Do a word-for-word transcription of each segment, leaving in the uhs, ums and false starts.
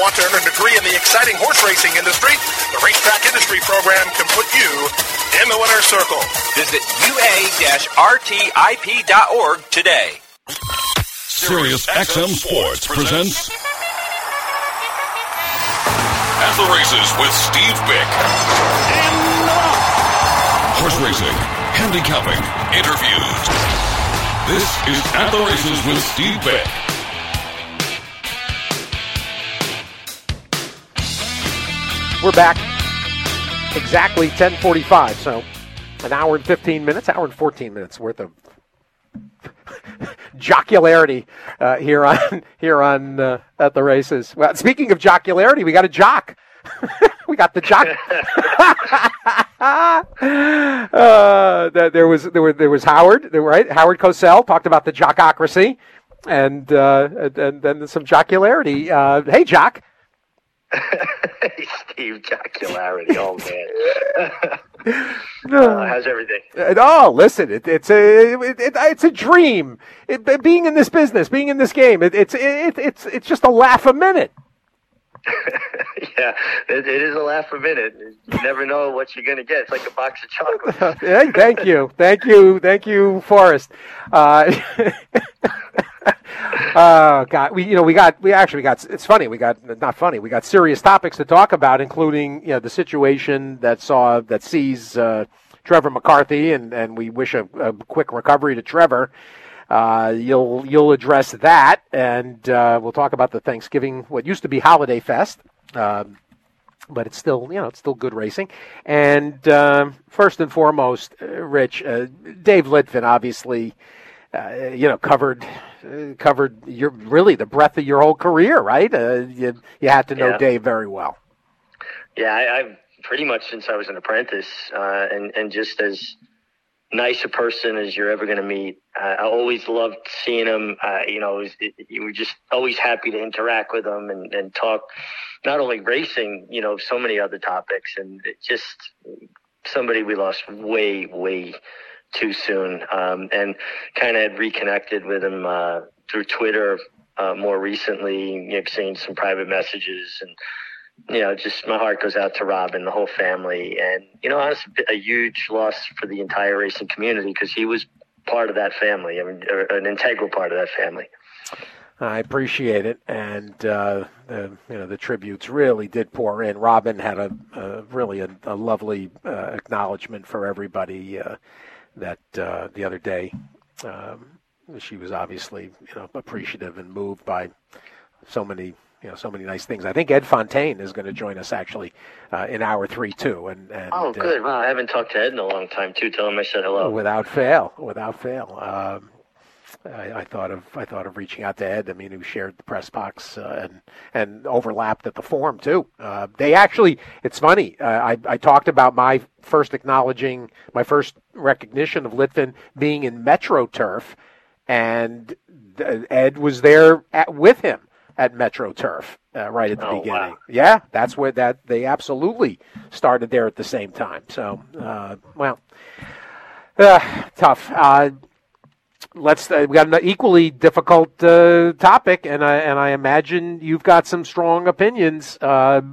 want to earn a degree in the exciting horse racing industry, the Racetrack Industry Program can put you in the winner's circle. Visit U A R T I P dot org today. Sirius X M Sports presents At the Races with Steve Bick. Horse racing, handicapping, interviews. This is At the Races with Steve Bick. We're back exactly ten forty-five, so an hour and fifteen minutes, hour and fourteen minutes worth of jocularity uh, here on here on uh, At the Races. Well, speaking of jocularity, we got a jock. we got the jock. uh, there was there was there was Howard, right? Howard Cosell talked about the jockocracy, and uh, and then some jocularity. Uh, hey, Jock. Steve, jocularity, oh man. uh, how's everything? Oh, listen, it, it's a it, it, it's a dream. It, being in this business, being in this game, it, it's it, it's it's just a laugh a minute. yeah, it, it is a laugh a minute. You never know what you're going to get. It's like a box of chocolates. Hey, thank you, thank you, thank you, Forrest. Uh, Oh God, we you know we got we actually got it's funny we got not funny we got serious topics to talk about, including you know the situation that saw that sees uh, Trevor McCarthy, and, and we wish a, a quick recovery to Trevor. Uh, you'll you'll address that, and uh, we'll talk about the Thanksgiving, what used to be Holiday Fest, um, but it's still you know it's still good racing. And um, first and foremost, uh, Rich, uh, Dave Litvin obviously. Uh, you know, covered uh, covered your really the breadth of your whole career, right? Uh, you you had to know yeah. Dave very well. Yeah, I, I've pretty much since I was an apprentice, uh, and and just as nice a person as you're ever going to meet. Uh, I always loved seeing him. Uh, you know, it was, it, you were just always happy to interact with him and, and talk, not only racing, you know, so many other topics, and it just somebody we lost way way. too soon, um, and kind of had reconnected with him uh, through Twitter uh, more recently, you know, seeing some private messages, and you know, just my heart goes out to Rob and the whole family, and you know, honestly, a huge loss for the entire racing community because he was part of that family, I mean, an integral part of that family. I appreciate it, and uh, the you know the tributes really did pour in. Robin had a, a really a, a lovely uh, acknowledgement for everybody. Uh, that uh, the other day um, she was obviously you know appreciative and moved by so many you know so many nice things. I think Ed Fontaine is going to join us actually uh, in hour three too. And, and oh, good. Uh, wow, I haven't talked to Ed in a long time too. Tell him I said hello. Without fail, without fail. Um, I, I thought of I thought of reaching out to Ed. I mean, who shared the press box uh, and and overlapped at the forum too. Uh, they actually, it's funny. Uh, I I talked about my first acknowledging my first recognition of Litvin being in Metro Turf, and Ed was there at, with him at Metro Turf uh, right at the oh, beginning. Wow. Yeah, that's where that they absolutely started there at the same time. So, uh, well, uh, tough. Uh, Let's. Uh, we got an equally difficult uh, topic, and I and I imagine you've got some strong opinions. Uh,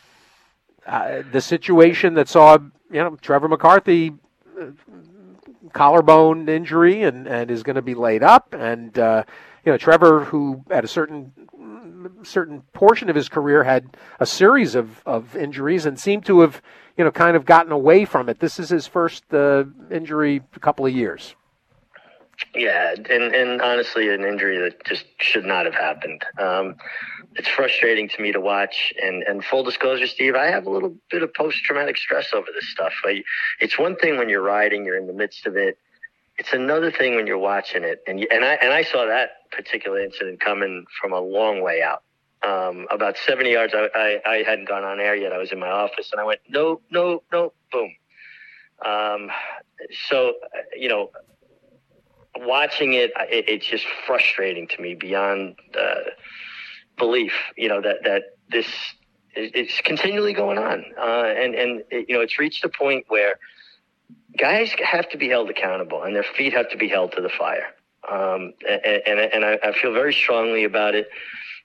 uh, the situation that saw, you know, Trevor McCarthy uh, collarbone injury, and, and is going to be laid up, and uh, you know, Trevor, who at a certain certain portion of his career had a series of, of injuries and seemed to have, you know, kind of gotten away from it. This is his first uh, injury a couple of years. Yeah, and, and honestly, an injury that just should not have happened. Um, it's frustrating to me to watch. And, and full disclosure, Steve, I have a little bit of post-traumatic stress over this stuff. I, it's one thing when you're riding, you're in the midst of it. It's another thing when you're watching it. And you, and I and I saw that particular incident coming from a long way out. Um, about seventy yards, I, I, I hadn't gone on air yet. I was in my office, and I went, no, no, no, boom. Um, so, you know, watching it, it, it's just frustrating to me beyond uh, belief, you know, that, that this is it's continually going on. Uh, and, and it, you know, it's reached a point where guys have to be held accountable and their feet have to be held to the fire. Um, and and, and I, I feel very strongly about it.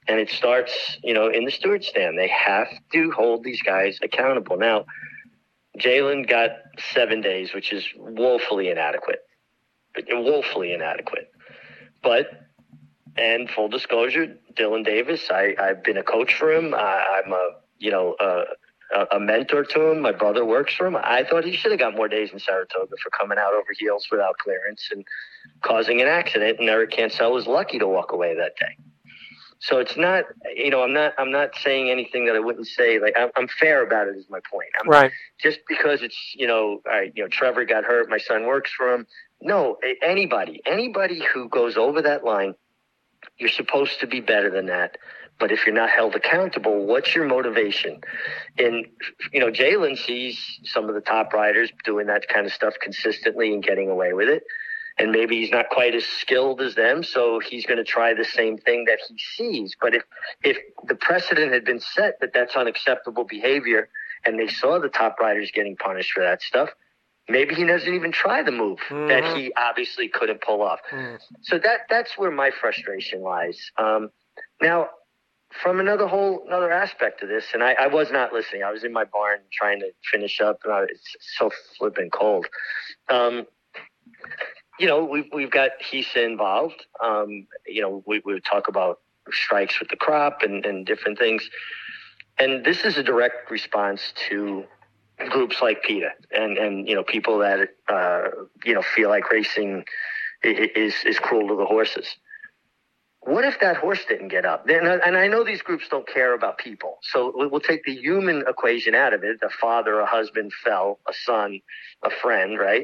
And it starts, you know, in the steward stand. They have to hold these guys accountable. Now, Jalen got seven days, which is woefully inadequate. Woefully inadequate. But, and full disclosure, Dylan Davis, I, I've been a coach for him. I, I'm a, you know, a, a mentor to him. My brother works for him. I thought he should have got more days in Saratoga for coming out over heels without clearance and causing an accident. And Eric Cancel was lucky to walk away that day. So it's not, you know, I'm not, I'm not saying anything that I wouldn't say. Like, I'm, I'm fair about it is my point. I'm, right. Just because it's, you know, all right, you know, Trevor got hurt. My son works for him. No, anybody, anybody who goes over that line, you're supposed to be better than that. But if you're not held accountable, what's your motivation? And, you know, Jalen sees some of the top riders doing that kind of stuff consistently and getting away with it. And maybe he's not quite as skilled as them, so he's going to try the same thing that he sees. But if if the precedent had been set that that's unacceptable behavior and they saw the top riders getting punished for that stuff, maybe he doesn't even try the move mm-hmm. that he obviously couldn't pull off. Mm. So that that's where my frustration lies. Um, now, from another whole another aspect of this, and I, I was not listening. I was in my barn trying to finish up, and I, it's so flipping cold. Um You know, we've, we've got Hisa involved. Um, you know, we, we would talk about strikes with the crop and, and different things. And this is a direct response to groups like PETA and, and you know, people that, uh, you know, feel like racing is, is cruel to the horses. What if that horse didn't get up? And I, and I know these groups don't care about people. So we'll take the human equation out of it. A father, a husband fell, a son, a friend, right?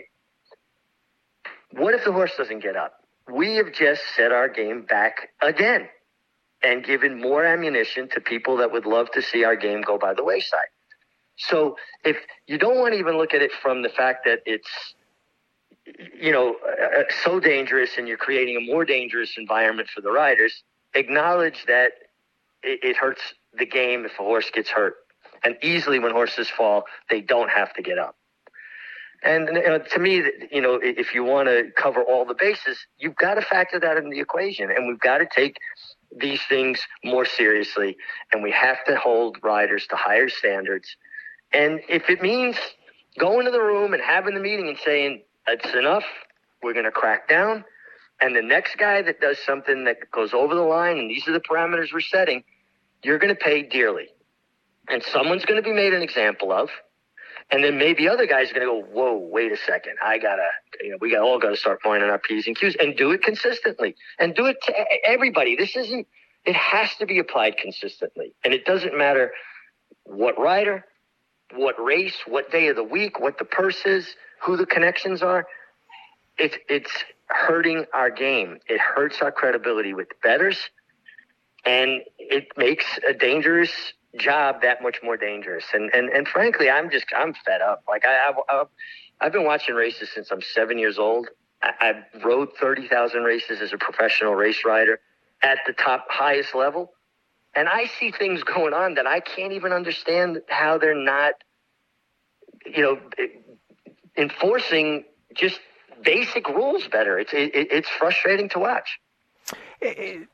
What if the horse doesn't get up? We have just set our game back again and given more ammunition to people that would love to see our game go by the wayside. So if you don't want to even look at it from the fact that it's, you know, uh, so dangerous and you're creating a more dangerous environment for the riders, acknowledge that it, it hurts the game if a horse gets hurt. And easily when horses fall, they don't have to get up. And you know, to me, you know, if you want to cover all the bases, you've got to factor that into the equation. And we've got to take these things more seriously. And we have to hold riders to higher standards. And if it means going to the room and having the meeting and saying, it's enough, we're going to crack down. And the next guy that does something that goes over the line, and these are the parameters we're setting, you're going to pay dearly. And someone's going to be made an example of. And then maybe other guys are going to go, whoa, wait a second. I got to, you know, we got all got to start pointing our P's and Q's and do it consistently and do it to everybody. This isn't, it has to be applied consistently. And it doesn't matter what rider, what race, what day of the week, what the purse is, who the connections are. It's, it's hurting our game. It hurts our credibility with the bettors. And it makes a dangerous job that much more dangerous. And, and, and frankly, I'm just, I'm fed up. Like I, I've, I've, I've been watching races since I'm seven years old. I, I've rode thirty thousand races as a professional race rider at the top highest level. And I see things going on that I can't even understand how they're not, you know, enforcing just basic rules better. It's, it, it's frustrating to watch. It,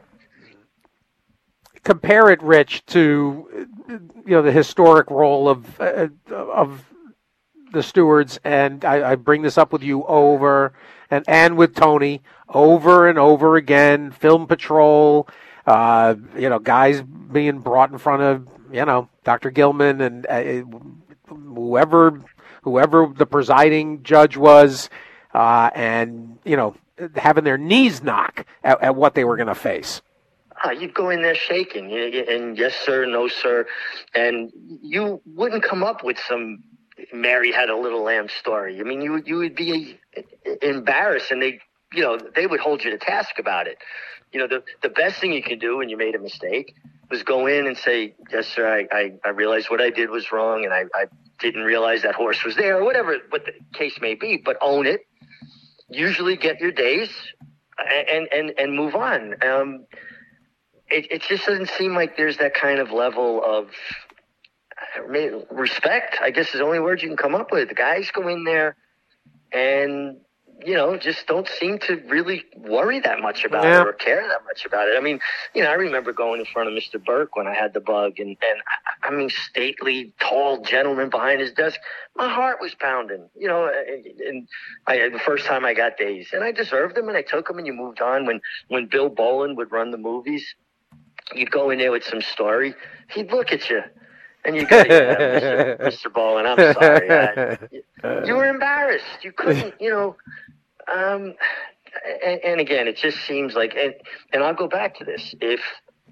Compare it, Rich, to you know the historic role of uh, of the stewards, and I, I bring this up with you over and and with Tony over and over again. Film patrol, uh, you know, guys being brought in front of you know Doctor Gilman and uh, whoever whoever the presiding judge was, uh, and you know having their knees knock at, at what they were going to face. Oh, you'd go in there shaking, and yes, sir, no, sir. And you wouldn't come up with some Mary had a little lamb story. I mean, you, you would be embarrassed, and they, you know, they would hold you to task about it. You know, the, the best thing you could do when you made a mistake was go in and say, yes, sir, I, I, I realized what I did was wrong, and I, I didn't realize that horse was there, or whatever what the case may be, but own it. Usually get your days and, and, and move on. Um, It, it just doesn't seem like there's that kind of level of I mean, respect, I guess is the only word you can come up with. The guys go in there and you know, just don't seem to really worry that much about Yeah. it or care that much about it. I mean, you know, I remember going in front of Mister Burke when I had the bug, and, and I mean, stately, tall gentleman behind his desk. My heart was pounding, you know, and, and I, the first time I got dazed. And I deserved them, and I took them, and you moved on. When, when Bill Boland would run the movies, you'd go in there with some story. He'd look at you. And you go, yeah, Mister Mister Boland, I'm sorry. I, you were embarrassed. You couldn't, you know. Um, and, and again, it just seems like, and, and I'll go back to this. If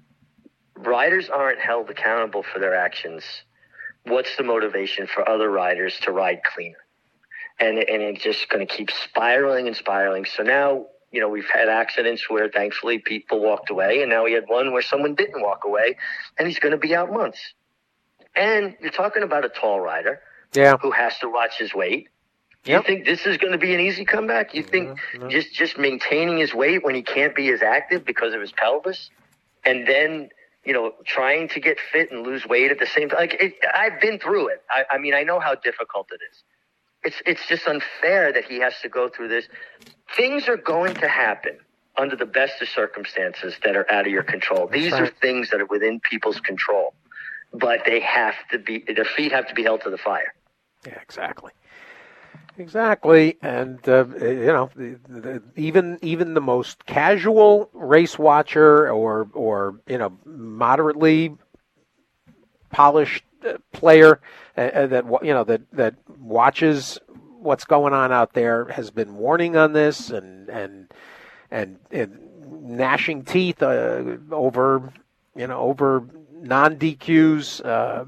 riders aren't held accountable for their actions, what's the motivation for other riders to ride cleaner? And, and it's just going to keep spiraling and spiraling. So now, you know, we've had accidents where thankfully people walked away, and now we had one where someone didn't walk away, and he's going to be out months. And you're talking about a tall rider Yeah. who has to watch his weight. Do Yep. you think this is going to be an easy comeback? You think no. just, just maintaining his weight when he can't be as active because of his pelvis, and then, you know, trying to get fit and lose weight at the same time? Like, it, I've been through it. I, I mean, I know how difficult it is. It's, it's just unfair that he has to go through this. Things are going to happen under the best of circumstances that are out of your control. These right. are things that are within people's control. But they have to be, their feet have to be held to the fire. Yeah, exactly. Exactly. And, uh, you know, the, the, even even the most casual race watcher or, or you know, moderately polished uh, player uh, that, you know, that, that watches what's going on out there has been warning on this and, and, and, and gnashing teeth uh, over, you know, over non-D Qs, uh,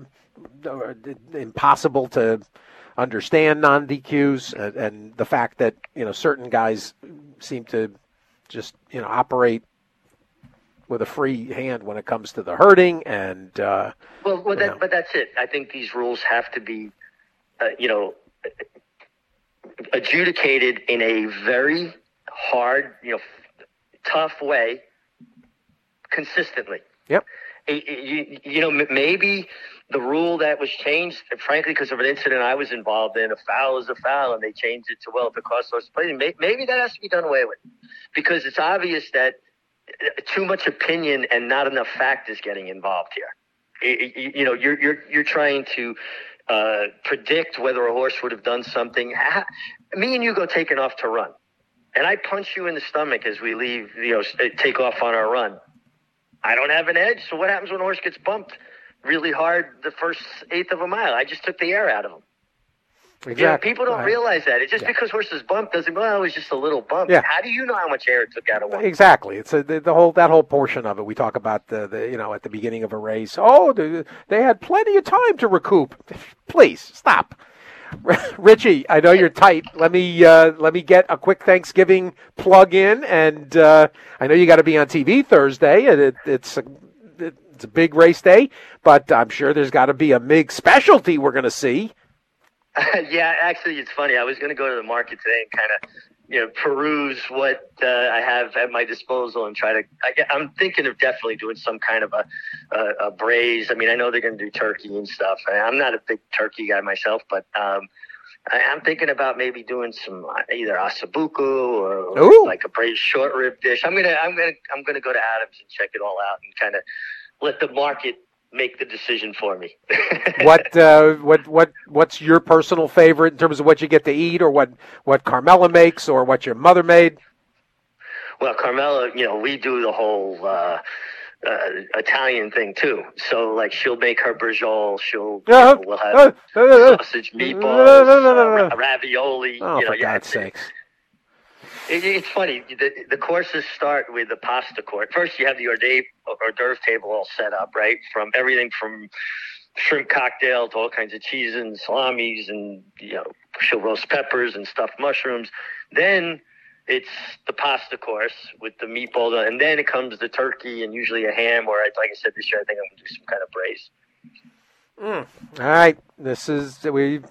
impossible to understand non-D Qs, and, and the fact that, you know, certain guys seem to just, you know, operate with a free hand when it comes to the herding. And uh, well, well that, know. but that's it. I think these rules have to be, uh, you know, adjudicated in a very hard, you know, tough way, consistently. Yep. You, you know, maybe the rule that was changed, frankly, because of an incident I was involved in, a foul is a foul, and they changed it to, well, if it costs us play, maybe that has to be done away with, because it's obvious that too much opinion and not enough fact is getting involved here. You, you know, you're you're you're trying to uh, predict whether a horse would have done something. Me and you go taking off to run, and I punch you in the stomach as we leave, you know, take off on our run. I don't have an edge, so what happens when a horse gets bumped really hard the first eighth of a mile? I just took the air out of him. Exactly. Yeah, people don't I, realize that. It's just yeah. because horses bump doesn't, well, it was just a little bump. Yeah. How do you know how much air it took out of one? Exactly. It's a, the, the whole that whole portion of it. We talk about the, the you know at the beginning of a race. Oh, they, they had plenty of time to recoup. Please stop. Richie, I know you're tight. Let me uh, let me get a quick Thanksgiving plug in, and uh, I know you got to be on T V Thursday, and it, it's a, it's a big race day. But I'm sure there's got to be a big specialty we're going to see. Yeah, actually, it's funny. I was going to go to the market today and kind of, you know, peruse what uh, I have at my disposal and try to. I, I'm thinking of definitely doing some kind of a, a, a braise. I mean, I know they're going to do turkey and stuff. I'm not a big turkey guy myself, but um, I, I'm thinking about maybe doing some either asabuco or, or like a braised short rib dish. I'm gonna, I'm gonna, I'm gonna go to Adams and check it all out and kind of let the market make the decision for me. what uh, what what what's your personal favorite in terms of what you get to eat, or what what Carmela makes, or what your mother made? Well, Carmela, you know, we do the whole uh, uh, Italian thing too. So, like, she'll make her brajol. She'll uh, you know, we'll have uh, uh, sausage meatballs, uh, ravioli. Oh, you know, for yeah, God's sakes! It, it's funny. The, the courses start with the pasta court. First, you have the hors d'oeuvre, hors d'oeuvre table all set up, right? From everything from shrimp cocktail to all kinds of cheeses and salamis, and you know, she'll roast peppers and stuffed mushrooms. Then it's the pasta course with the meatball, and then it comes the turkey and usually a ham. Or, like I said this year, I think I'm gonna do some kind of braise. Mm. All right, this is we.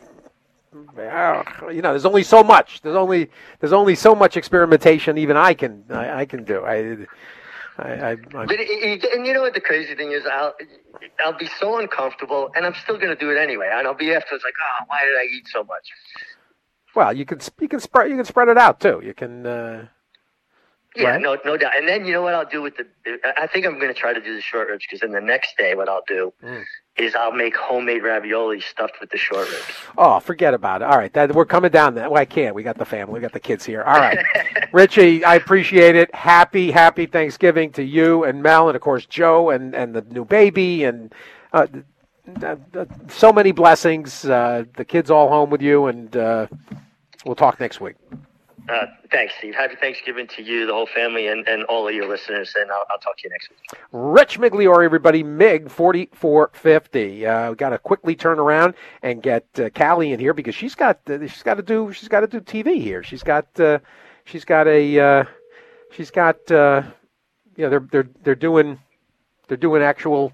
Oh, you know, there's only so much. There's only there's only so much experimentation even I can I, I can do. I, I, I but it, it, and you know what the crazy thing is? I'll I'll be so uncomfortable, and I'm still going to do it anyway. And I'll be afterwards like, oh, why did I eat so much? Well, you can you can spread you can spread it out too. You can. Uh, Yeah, right? no, no doubt. And then you know what I'll do with the? I think I'm going to try to do the short ribs because then the next day, what I'll do mm. is I'll make homemade ravioli stuffed with the short ribs. Oh, forget about it. All right, that, we're coming down that. Well, I can't. We got the family. We got the kids here. All right, Richie, I appreciate it. Happy, happy Thanksgiving to you and Mel, and of course Joe and, and the new baby, and uh, uh, uh, so many blessings. Uh, the kids all home with you, and uh, we'll talk next week. Uh, thanks, Steve. Happy Thanksgiving to you, the whole family, and, and all of your listeners, and I'll, I'll talk to you next week. Rich Migliori, everybody, Mig forty-four fifty. Uh, we got to quickly turn around and get uh, Callie in here because she's got uh, she's got to do she's got to do T V here. She's got uh, she's got a uh, she's got uh, you know they're they're they're doing they're doing actual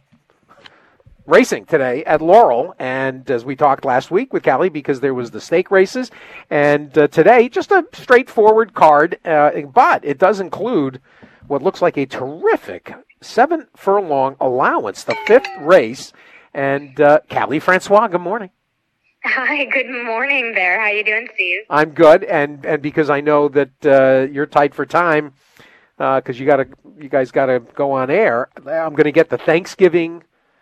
racing today at Laurel, and as we talked last week with Callie, because there was the stake races, and uh, today just a straightforward card, uh, but it does include what looks like a terrific seven furlong allowance, the fifth race, and uh, Callie Francois, good morning. Hi, good morning there. How you doing, Steve? I'm good, and and because I know that uh, you're tight for time, because uh, you got to you guys got to go on air, I'm going to get the Thanksgiving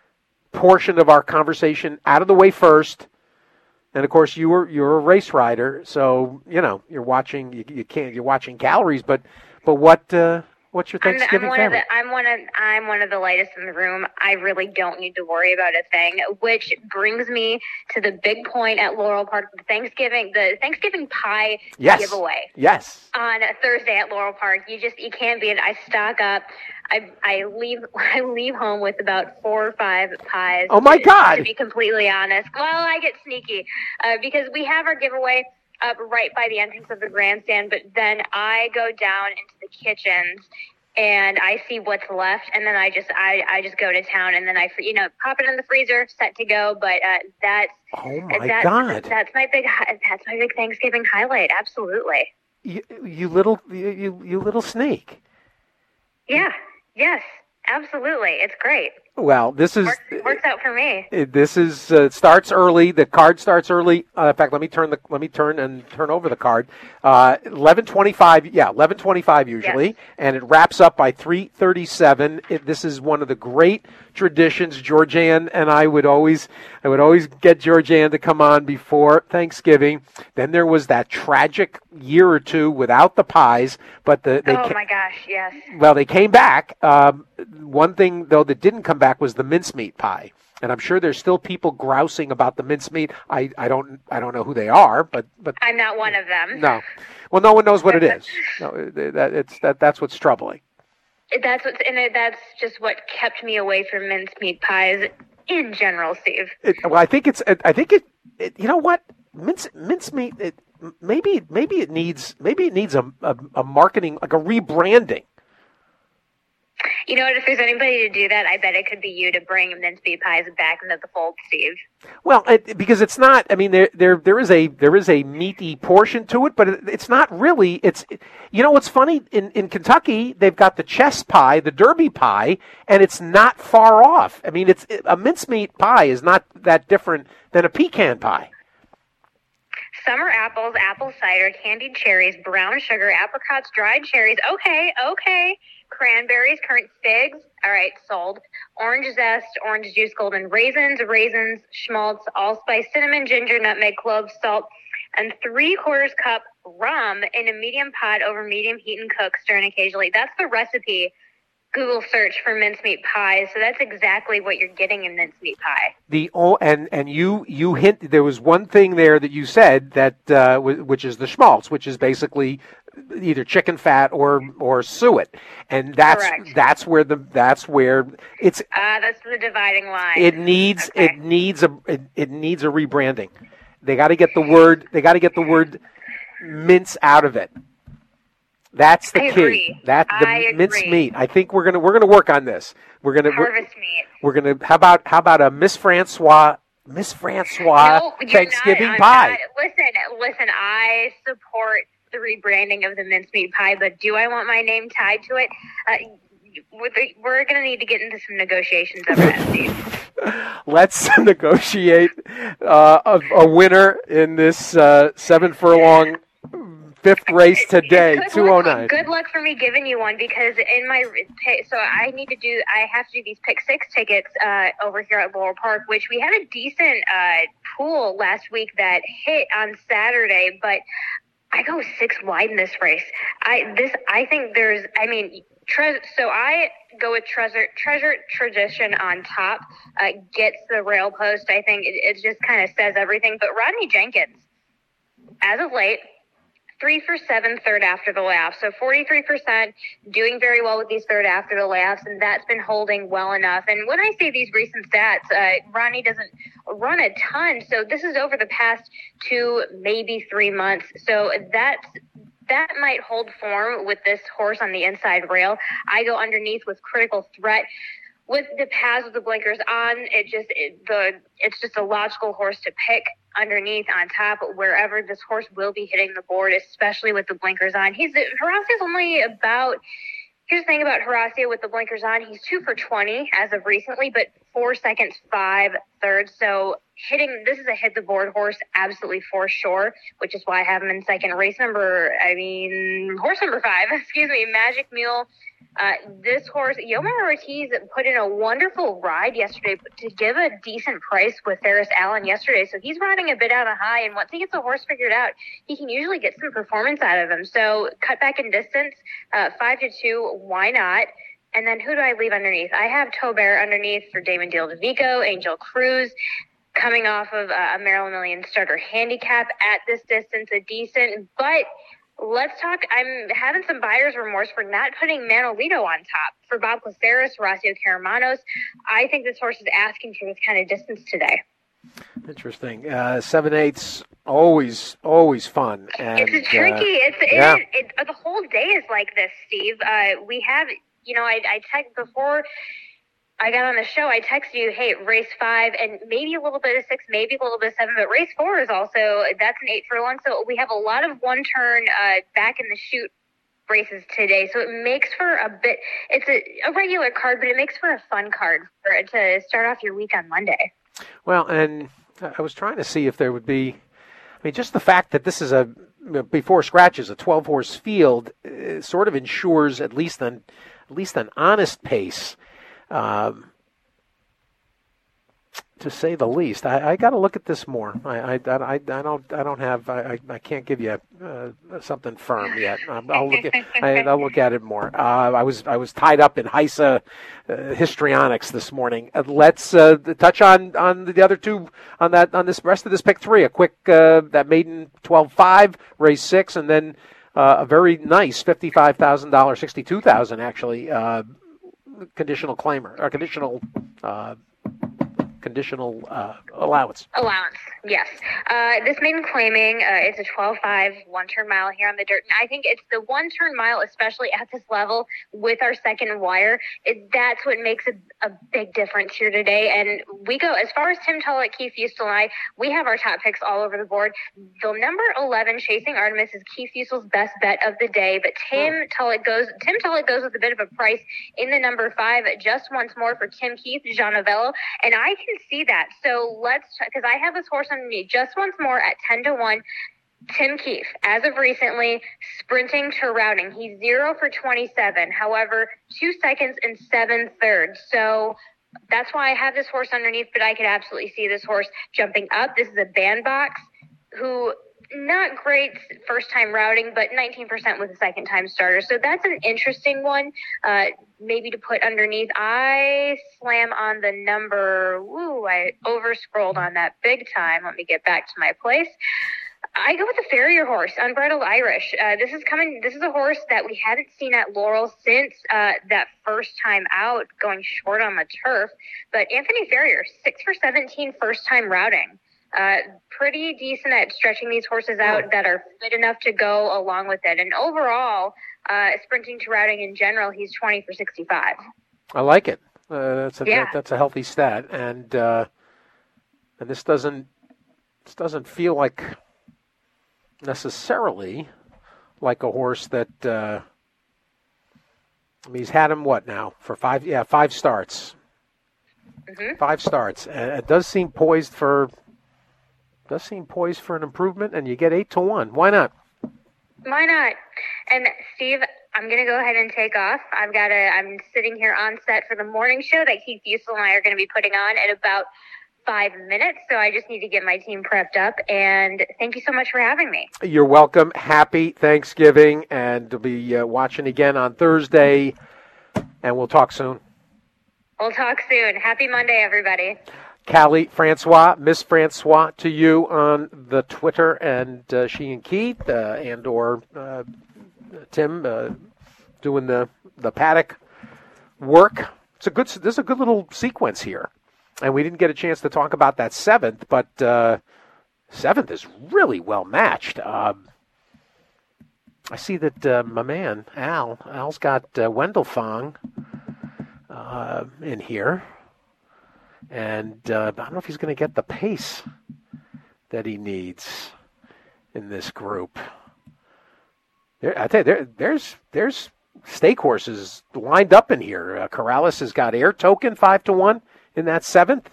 portion of our conversation out of the way first, and of course you were you're a race rider, so you know you're watching you, you can't you're watching calories, but but what uh, what's your Thanksgiving I'm, I'm one family? Of the, I'm one of I'm one of the lightest in the room. I really don't need to worry about a thing, which brings me to the big point at Laurel Park. The Thanksgiving the Thanksgiving pie yes. giveaway. Yes. On Thursday at Laurel Park, you just you can't beat it. I stock up. I I leave I leave home with about four or five pies. Oh my God! To be completely honest, well, I get sneaky uh, because we have our giveaway up right by the entrance of the grandstand, but then I go down into the kitchens and I see what's left, and then I just I, I just go to town, and then I you know pop it in the freezer, set to go. But uh, that's oh my that's, God, that's my big that's my big Thanksgiving highlight. Absolutely. You you little you you, you little snake. Yeah. Yes. Absolutely. It's great. Well, this is works, works out for me. This is uh, starts early. The card starts early. Uh, in fact, let me turn the let me turn and turn over the card. Uh, eleven twenty-five. Yeah, eleven twenty-five usually, yes. And it wraps up by three thirty-seven. It, this is one of the great traditions. Georgianne and I would always I would always get Georgianne to come on before Thanksgiving. Then there was that tragic year or two without the pies, but the they oh ca- my gosh, yes. Well, they came back. Um, one thing though that didn't come back was the mincemeat pie, and I'm sure there's still people grousing about the mincemeat. I, I don't I don't know who they are, but but I'm not one of them. No, well, no one knows what it is. No, that it's that that's what's troubling. That's what, and that's just what kept me away from mincemeat pies in general, Steve. It, well, I think it's I think it, it you know what mince mincemeat it maybe maybe it needs maybe it needs a a, a marketing like a rebranding. You know what? If there's anybody to do that, I bet it could be you to bring mincemeat pies back into the fold, Steve. Well, it, because it's not. I mean, there there there is a there is a meaty portion to it, but it, it's not really. It's you know what's funny in in Kentucky they've got the chess pie, the Derby pie, and it's not far off. I mean, it's a mincemeat pie is not that different than a pecan pie. Summer apples, apple cider, candied cherries, brown sugar, apricots, dried cherries. Okay, okay. Cranberries, currant figs. All right, sold. Orange zest, orange juice, golden raisins, raisins, schmaltz, allspice, cinnamon, ginger, nutmeg, cloves, salt, and three quarters cup rum in a medium pot over medium heat and cook, stirring occasionally. That's the recipe. Google search for mincemeat pie, so that's exactly what you're getting in mincemeat pie. The oh, and and you you hint there was one thing there that you said that uh, w- which is the schmaltz, which is basically either chicken fat or or suet, and that's Correct. that's where the that's where it's ah uh, that's the dividing line. It needs okay. it needs a it, it needs a rebranding. They got to get the word they got to get the word mince out of it. That's the I key. Agree. That the I mince agree. meat. I think we're gonna we're gonna work on this. We're gonna harvest we're, meat. We're gonna how about how about a Miss Francois Miss Francois no, Thanksgiving not, pie? Not, listen, listen. I support the rebranding of the mincemeat pie, but do I want my name tied to it? Uh, we're going to need to get into some negotiations over that, Steve. Let's negotiate uh, a, a winner in this uh, seven furlong fifth race today, two oh nine. Good luck for me giving you one, because in my so I need to do I have to do these pick six tickets uh, over here at Laurel Park, which we had a decent uh, pool last week that hit on Saturday, but I go six wide in this race. I this I think there's I mean. Tre- so I go with Treasure Treasure Tradition on top. Uh, gets the rail post. I think it, it just kind of says everything. But Rodney Jenkins, as of late, three for seven, third after the layoff. So forty-three percent, doing very well with these third after the layoffs, and that's been holding well enough. And when I say these recent stats, uh, Rodney doesn't run a ton. So this is over the past two, maybe three months. So that's That might hold form with this horse on the inside rail. I go underneath with Critical Threat. With the pads with the blinkers on, it just it, the it's just a logical horse to pick underneath on top wherever this horse will be hitting the board, especially with the blinkers on. He's Horacio's only about. Here's the thing about Horacio with the blinkers on. He's two for twenty as of recently, but four seconds, five thirds. So hitting, this is a hit the board horse, absolutely for sure, which is why I have him in second. Race number, I mean, horse number five, excuse me, Magic Mule. Uh, this horse, Yomar Ortiz put in a wonderful ride yesterday to give a decent price with Ferris Allen yesterday. So he's riding a bit out of high, and once he gets the horse figured out, he can usually get some performance out of him. So cut back in distance, uh, five to two, why not? And then who do I leave underneath? I have Tobert underneath for Damon Deal DeVico, Angel Cruz, coming off of a Maryland Million starter handicap at this distance, a decent, but let's talk. I'm having some buyer's remorse for not putting Manolito on top for Bob Caceres, Horacio Caramanos. I think this horse is asking for this kind of distance today. Interesting. Uh, seven eighths, always, always fun. And, it's tricky. Uh, it's it, yeah. it, it, the whole day is like this, Steve. Uh, we have, you know, I, I checked before I got on the show, I texted you, hey, race five, and maybe a little bit of six, maybe a little bit of seven, but race four is also, that's an eight furlong. So we have a lot of one turn uh, back in the chute races today. So it makes for a bit, it's a, a regular card, but it makes for a fun card for to start off your week on Monday. Well, and I was trying to see if there would be, I mean, just the fact that this is a, before scratches, a twelve-horse field uh, sort of ensures at least an, at least an honest pace. Um, to say the least, I, I got to look at this more. I, I, I, I don't, I don't have, I, I can't give you uh, something firm yet. Um, I'll look at, I, I'll look at it more. Uh, I was, I was tied up in HISA uh, histrionics this morning. Uh, let's uh, touch on, on the other two on that on this rest of this pick three. A quick uh, that maiden twelve five, race six, and then uh, a very nice fifty-five thousand dollars, sixty-two thousand actually. Uh, conditional claimer or conditional uh, conditional uh, allowance. Allowance, yes. Uh, this maiden claiming, uh, it's a twelve five one-turn mile here on the dirt. And I think it's the one-turn mile, especially at this level with our second wire, it, that's what makes a, a big difference here today. And we go, as far as Tim Tullett, Keith Fusel, and I, we have our top picks all over the board. The number eleven, Chasing Artemis, is Keith Fusel's best bet of the day, but Tim oh. Tullett goes, Tim Tullett goes with a bit of a price in the number five, just once more for Tim Keith, Jean Novello, and I can see that. So let's, because I have this horse underneath just once more at ten to one. Tim Keith, as of recently, sprinting to routing. He's zero for twenty-seven. However, two seconds and seven thirds. So that's why I have this horse underneath, but I could absolutely see this horse jumping up. This is a bandbox who, not great first time routing, but nineteen percent with a second time starter. So that's an interesting one, uh, maybe to put underneath. I slam on the number, woo, I over scrolled on that big time. Let me get back to my place. I go with the Farrier horse, Unbridled Irish. Uh, this is coming. This is a horse that we haven't seen at Laurel since uh, that first time out, going short on the turf. But Anthony Farrier, six for seventeen, first time routing. Uh, pretty decent at stretching these horses out that are fit enough to go along with it. And overall, uh, sprinting to routing in general, he's twenty for sixty-five. I like it. Uh, that's a yeah. that, that's a healthy stat, and uh, and this doesn't this doesn't feel like necessarily like a horse that uh, I mean, he's had him, what now, for five, yeah, five starts. Mm-hmm. Five starts. And it does seem poised for, does seem poised for an improvement, and you get eight to one. Why not? Why not? And Steve, I'm going to go ahead and take off. I've got a, I'm sitting here on set for the morning show that Keith Bussel and I are going to be putting on in about five minutes. So I just need to get my team prepped up. And thank you so much for having me. You're welcome. Happy Thanksgiving. And we'll be uh, watching again on Thursday. And we'll talk soon. We'll talk soon. Happy Monday, everybody. Callie Francois, Miss Francois to you on the Twitter, and uh, she and Keith uh, and or uh, Tim uh, doing the the paddock work. It's a good. There's a good little sequence here, and we didn't get a chance to talk about that seventh, but uh, seventh is really well matched. Uh, I see that uh, my man Al Al's got uh, Wendell Fong uh, in here. And uh, I don't know if he's going to get the pace that he needs in this group. There, I tell you, there, there's there's stake horses lined up in here. Uh, Corrales has got Air Token five to one in that seventh.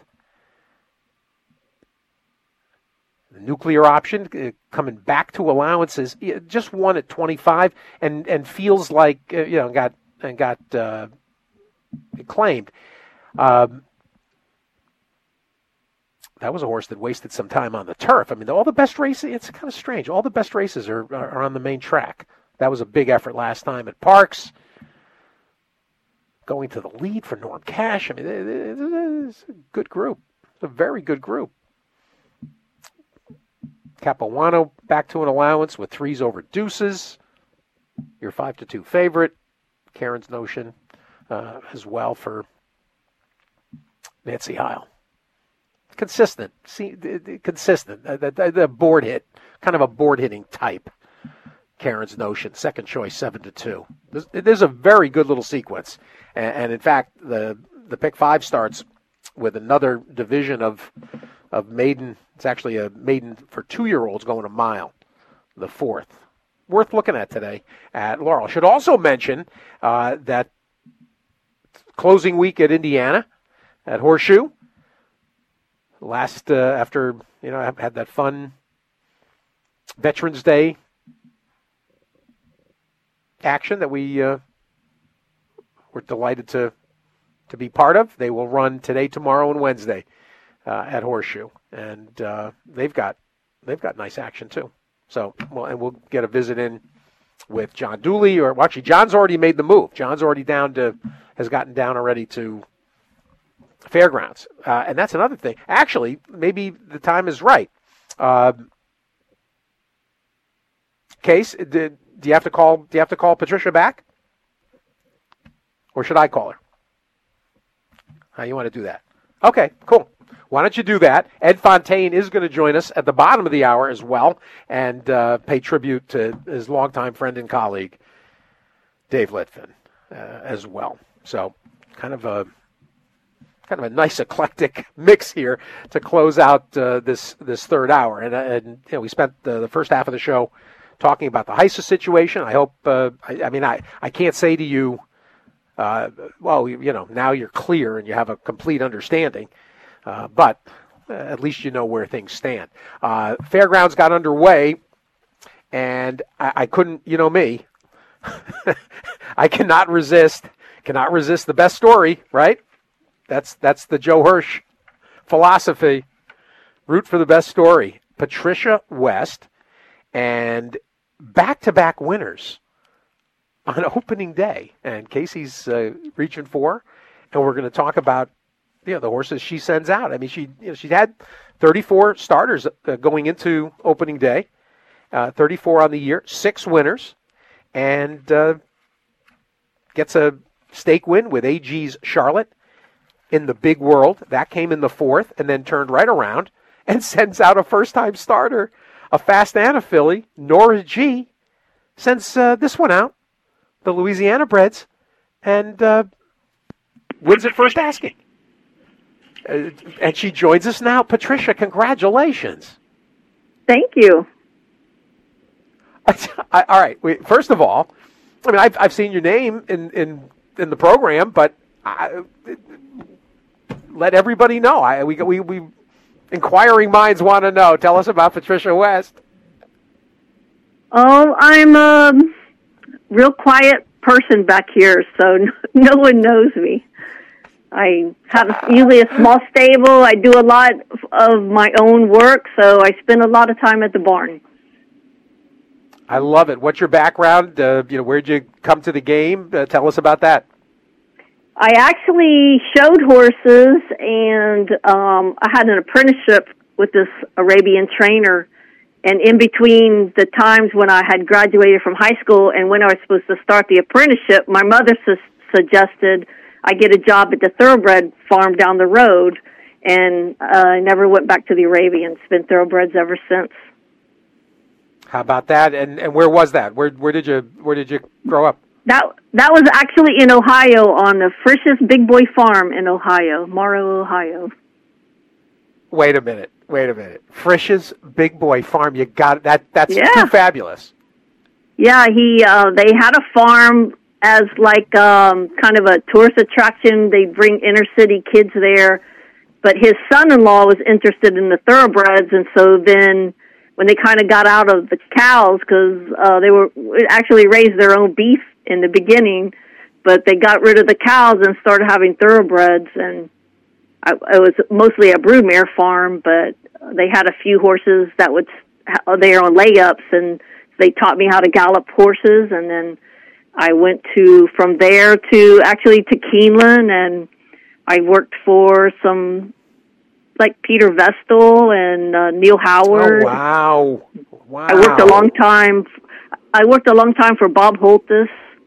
The Nuclear Option uh, coming back to allowances, just won at twenty-five, and and feels like uh, you know got and got uh, claimed. Um, That was a horse that wasted some time on the turf. I mean, all the best races, it's kind of strange. All the best races are, are on the main track. That was a big effort last time at Parks. Going to the lead for Norm Cash. I mean, it's a good group. It's a very good group. Capuano back to an allowance with threes over deuces. Your five to two favorite. Karen's Notion uh, as well for Nancy Heil. Consistent, see, consistent. The, the, the board hit, kind of a board hitting type. Karen's Notion, second choice, seven to two. There's, there's a very good little sequence, and, and in fact, the the pick five starts with another division of of maiden. It's actually a maiden for two year olds going a mile. The fourth, worth looking at today at Laurel. Should also mention uh, that closing week at Indiana at Horseshoe. Last, uh, after, you know, I had that fun Veterans Day action that we uh, were delighted to to be part of. They will run today, tomorrow, and Wednesday uh, at Horseshoe, and uh, they've got they've got nice action too. So, well, and we'll get a visit in with John Dooley, or well, actually, John's already made the move. John's already down to has gotten down already to Fairgrounds, uh, and that's another thing. Actually, maybe the time is right. Uh, Case, did, do you have to call? Do you have to call Patricia back, or should I call her? How you want to do that? Okay, cool. Why don't you do that? Ed Fontaine is going to join us at the bottom of the hour as well, and uh, pay tribute to his longtime friend and colleague, Dave Litvin, uh, as well. So, kind of a. Kind of a nice eclectic mix here to close out uh, this this third hour, and, and you know, we spent the, the first half of the show talking about the Heisa situation. I hope, uh, I, I mean, I, I can't say to you, uh, well, you, you know, now you're clear and you have a complete understanding, uh, but uh, at least you know where things stand. Uh, Fairgrounds got underway, and I, I couldn't, you know me, I cannot resist, cannot resist the best story, right? That's that's the Joe Hirsch philosophy. Root for the best story. Patricia West and back-to-back winners on opening day. And Casey's uh, reaching for, and we're going to talk about you know the horses she sends out. I mean, she you know she had thirty-four starters uh, going into opening day, uh, thirty-four on the year, six winners, and uh, gets a stake win with A G's Charlotte. In the big world, that came in the fourth and then turned right around and sends out a first-time starter, a fast and a filly, Nora G, sends uh, this one out, the Louisiana Breds, and uh, wins at first asking. Uh, and she joins us now. Patricia, congratulations. Thank you. I, all right. Wait, first of all, I mean, I've, I've seen your name in, in in the program, but I, let everybody know. I, we, we, we, inquiring minds want to know. Tell us about Patricia West. Oh, I'm a real quiet person back here, so no one knows me. I have usually a small stable. I do a lot of my own work, so I spend a lot of time at the barn. I love it. What's your background? Uh, you know, where'd you come to the game? Uh, tell us about that. I actually showed horses, and um, I had an apprenticeship with this Arabian trainer. And in between the times when I had graduated from high school and when I was supposed to start the apprenticeship, my mother su- suggested I get a job at the thoroughbred farm down the road, and uh, I never went back to the Arabians. Been thoroughbreds ever since. How about that? And and where was that? Where where did you where did you grow up? That that was actually in Ohio on the Frisch's Big Boy Farm in Ohio, Morrow, Ohio. Wait a minute. Wait a minute. Frisch's Big Boy Farm. You got it. That that's yeah. too fabulous. Yeah, he uh, they had a farm as like um, kind of a tourist attraction. They bring inner city kids there, but his son-in-law was interested in the thoroughbreds, and so then when they kind of got out of the cows, because uh, they were actually raised their own beef in the beginning, but they got rid of the cows and started having thoroughbreds, and I, it was mostly a broodmare farm, but they had a few horses that would they were on layups, and they taught me how to gallop horses, and then I went to from there to actually to Keeneland, and I worked for some like Peter Vestal and uh, Neil Howard. Oh wow! Wow! I worked a long time. I worked a long time for Bob Holtis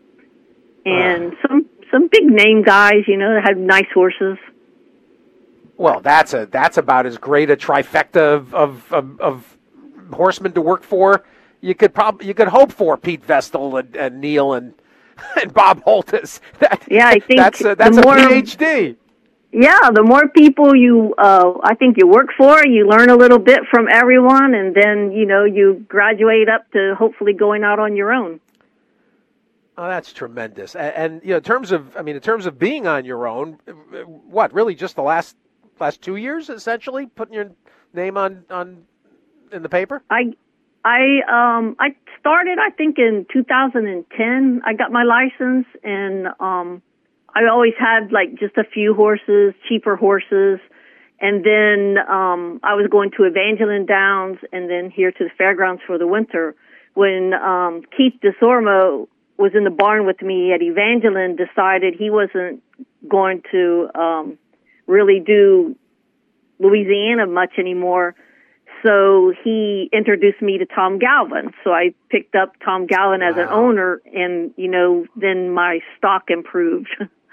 and uh. some some big name guys, you know, that had nice horses. Well, that's a that's about as great a trifecta of of, of, of horsemen to work for you could probably you could hope for. Pete Vestal and, and Neil and and Bob Holtis. That, yeah, I think that's a, that's a more, PhD. Yeah, the more people you uh, I think you work for, you learn a little bit from everyone, and then you know you graduate up to hopefully going out on your own. Oh, that's tremendous. And, and you know, in terms of I mean, in terms of being on your own, what really just the last. Last two years, essentially, putting your name on, on in the paper? I I um I started I think in two thousand ten. I got my license, and um I always had like just a few horses, cheaper horses, and then um I was going to Evangeline Downs and then here to the fairgrounds for the winter. When um Keith DeSormo was in the barn with me at Evangeline, decided he wasn't going to um really do Louisiana much anymore. So he introduced me to Tom Galvin. So I picked up Tom Galvin wow. as an owner, and, you know, then my stock improved.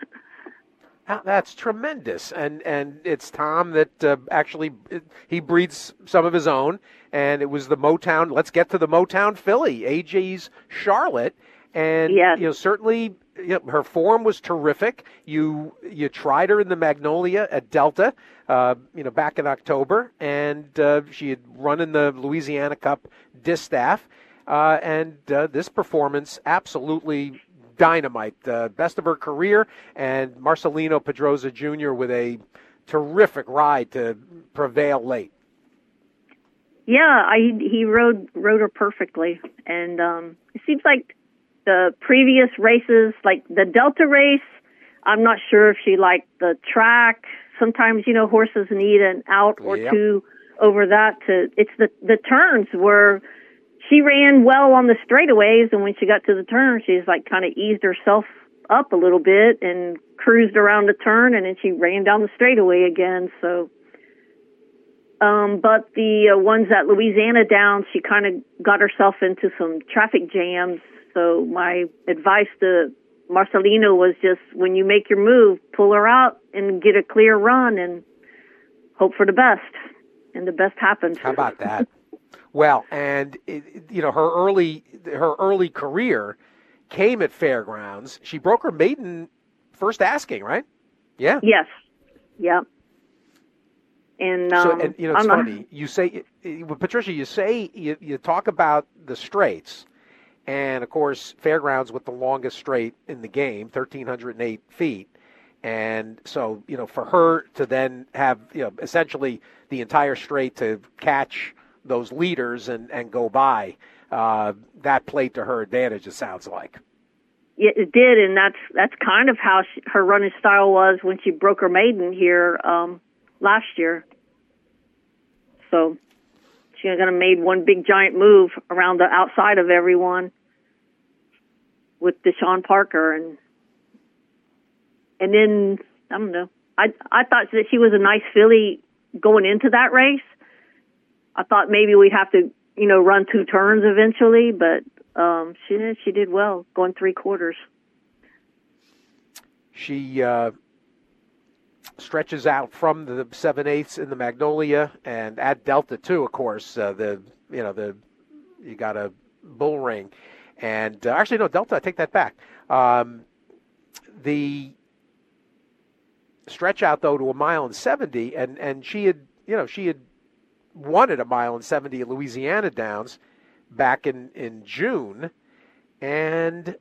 That's tremendous. And and it's Tom that uh, actually, he breeds some of his own, and it was the Motown, let's get to the Motown filly, A J's Charlotte. And, yes. you know, certainly you know, her form was terrific. You you tried her in the Magnolia at Delta, uh, you know, back in October, and uh, she had run in the Louisiana Cup Distaff, uh, and uh, this performance absolutely dynamite, uh, best of her career, and Marcelino Pedroza Junior with a terrific ride to prevail late. Yeah, I he rode rode her perfectly, and um, it seems like the previous races, like the Delta race, I'm not sure if she liked the track. Sometimes, you know, horses need an out or yep. two over that. To it's the the turns where she ran well on the straightaways, and when she got to the turn, she's like kind of eased herself up a little bit and cruised around the turn, and then she ran down the straightaway again. So, um, but the uh, ones at Louisiana Downs, she kind of got herself into some traffic jams. So my advice to Marcelino was just, when you make your move, pull her out and get a clear run and hope for the best. And the best happened. How about that? Well, and it, you know, her early her early career came at Fairgrounds. She broke her maiden first asking, right? Yeah. Yes. Yeah. And, um, so, and you know, it's I'm funny. A... You say, Patricia, you say you, you talk about the straights. and, of course, Fairgrounds with the longest straight in the game, one thousand three hundred eight feet. And so, you know, for her to then have, you know, essentially the entire straight to catch those leaders and, and go by, uh, that played to her advantage, it sounds like. Yeah, it did, and that's that's kind of how she, her running style was when she broke her maiden here um, last year. So she kind of made one big giant move around the outside of everyone with Deshawn Parker, and and then I don't know. I I thought that she was a nice filly going into that race. I thought maybe we'd have to, you know, run two turns eventually, but um, she did. She did well, going three quarters. She uh, stretches out from the seven eighths in the Magnolia, and at Delta too. Of course, uh, the you know the you got a bull ring, and uh, actually no Delta. I take that back. Um, the stretch out though to a mile and seventy, and and she had you know she had won at a mile and seventy at Louisiana Downs back in, in June, and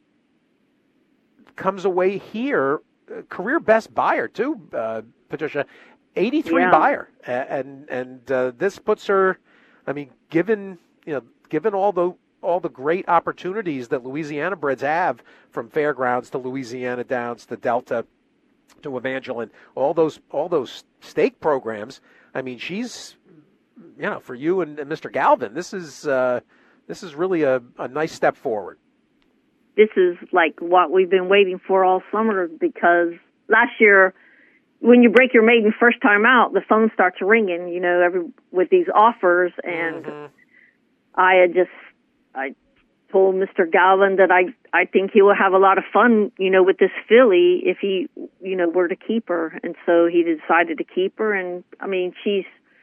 comes away here, uh, career best buyer too, uh, Patricia, eighty-three yeah. buyer, and and uh, this puts her, I mean, given you know, given all the all the great opportunities that Louisiana breds have, from Fairgrounds to Louisiana Downs to Delta to Evangeline, all those all those stake programs. I mean, she's, you know, for you and, and Mister Galvin, this is. Uh, This is really a, a nice step forward. This is like what we've been waiting for all summer, because last year, when you break your maiden first time out, the phone starts ringing, you know, every with these offers. And mm-hmm. I had just, I told Mister Galvin that I, I think he will have a lot of fun, you know, with this filly if he, you know, were to keep her. And so he decided to keep her. And, I mean, she's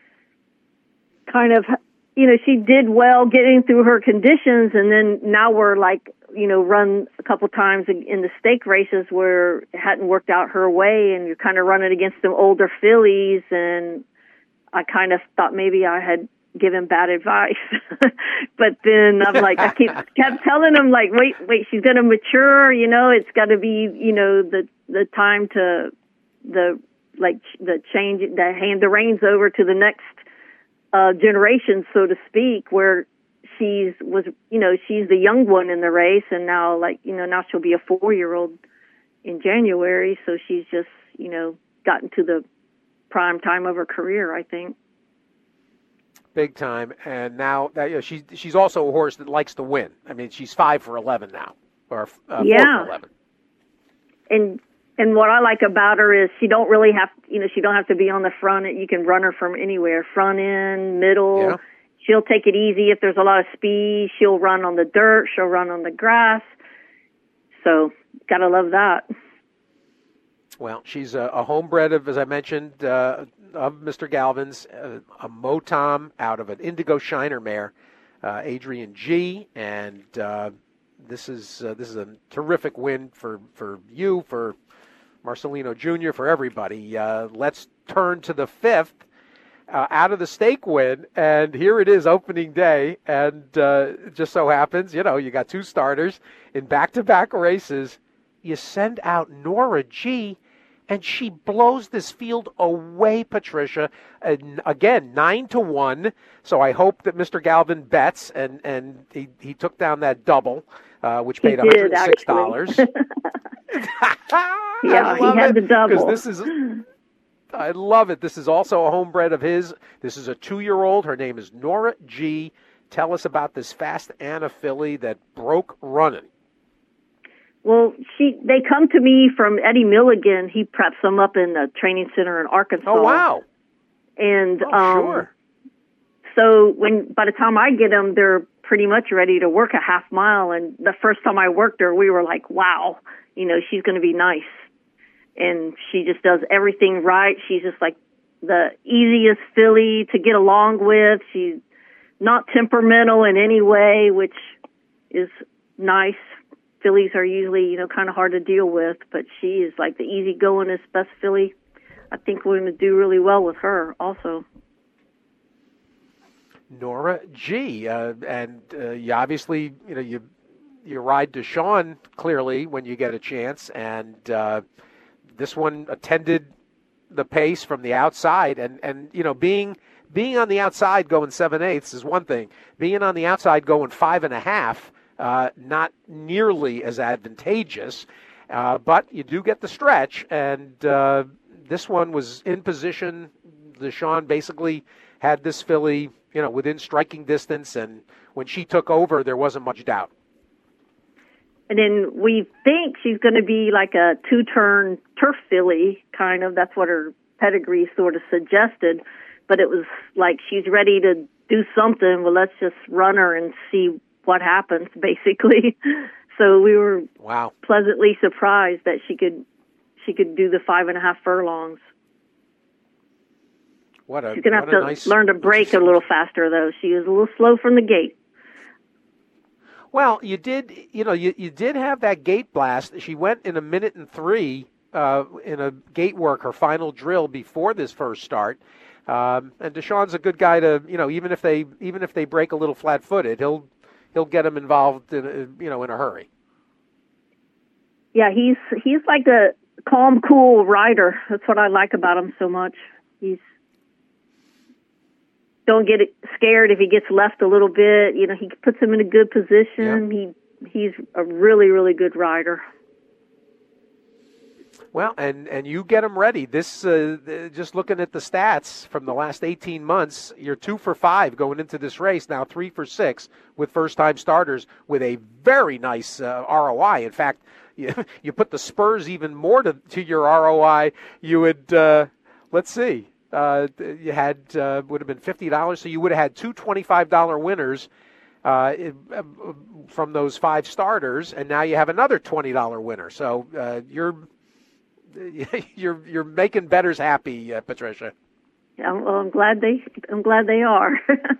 kind of... You know, she did well getting through her conditions, and then now we're like, you know, run a couple times in the stake races where it hadn't worked out her way, and you're kind of running against some older fillies, and I kind of thought maybe I had given bad advice. But then I'm like, I keep kept telling him, like, wait, wait, she's going to mature, you know, it's got to be, you know, the the time to, the, like, the change, the hand the reins over to the next Uh, generation, so to speak, where she's was, you know, she's the young one in the race, and now, like, you know, now she'll be a four-year-old in January, so she's just, you know, gotten to the prime time of her career, I think. Big time, and now that, you know, she's she's also a horse that likes to win. I mean, she's five for eleven now, or uh, yeah. four for eleven. And And what I like about her is she don't really have, you know, she don't have to be on the front. You can run her from anywhere, front end, middle. Yeah. She'll take it easy if there's a lot of speed. She'll run on the dirt. She'll run on the grass. So, gotta love that. Well, she's a, a homebred of, as I mentioned, uh, of Mister Galvin's, uh, a Motom out of an Indigo Shiner mare, uh, Adrian G. And uh, this is uh, this is a terrific win for, for you, for Marcelino Junior, for everybody. Uh, let's turn to the fifth uh, out of the stake win, and here it is, opening day, and uh, it just so happens, you know, you got two starters in back-to-back races. You send out Nora G, and she blows this field away, Patricia. And again, nine to one. So I hope that Mister Galvin bets, and and he, he took down that double, uh, which paid one hundred six dollars. Yeah, he had the double. This is, I love it. This is also a homebred of his. This is a two-year-old. Her name is Nora G. Tell us about this Fast Anna filly that broke running. Well, she they come to me from Eddie Milligan. He preps them up in the training center in Arkansas. Oh, wow. And oh, um, sure. So when by the time I get them, they're pretty much ready to work a half mile. And the first time I worked her, we were like, wow, you know, she's going to be nice. And she just does everything right. She's just like the easiest filly to get along with. She's not temperamental in any way, which is nice. Fillies are usually, you know, kind of hard to deal with, but she is like the easygoingest best filly. I think we're going to do really well with her also. Nora G. Uh, and uh, you obviously, you know, you you ride Deshawn clearly when you get a chance, and uh, this one attended the pace from the outside, and, and you know being being on the outside going seven eighths is one thing. Being on the outside going five and a half, uh, not nearly as advantageous, uh, but you do get the stretch, and uh, this one was in position. Deshawn basically had this filly, you know, within striking distance, and when she took over, there wasn't much doubt. And then we think she's going to be like a two-turn turf filly, kind of. That's what her pedigree sort of suggested. But it was like she's ready to do something. Well, let's just run her and see what happens, basically. So we were wow. pleasantly surprised that she could she could do the five and a half furlongs. What a, she's going to have to nice, learn to brake a little faster, though. She was a little slow from the gate. Well, you did, you know, you, you did have that gate blast. She went in a minute and three uh, in a gate work, her final drill before this first start. Um, and Deshawn's a good guy to, you know, even if they even if they break a little flat-footed, he'll he'll get them involved, in a, you know, in a hurry. Yeah, he's he's like a calm, cool rider. That's what I like about him so much. He's don't get scared if he gets left a little bit. You know, he puts him in a good position. Yeah. He he's a really, really good rider. Well, and, and you get him ready. This uh, just looking at the stats from the last eighteen months, you're two for five going into this race. Now three for six with first-time starters with a very nice uh, R O I. In fact, you, you put the spurs even more to, to your R O I. You would, uh, let's see. Uh, you had uh, would have been fifty dollars, so you would have had two twenty-five dollar winners uh, from those five starters, and now you have another twenty dollar winner. So uh, you're you're you're making bettors happy, uh, Patricia. Yeah, well, I'm glad they I'm glad they are.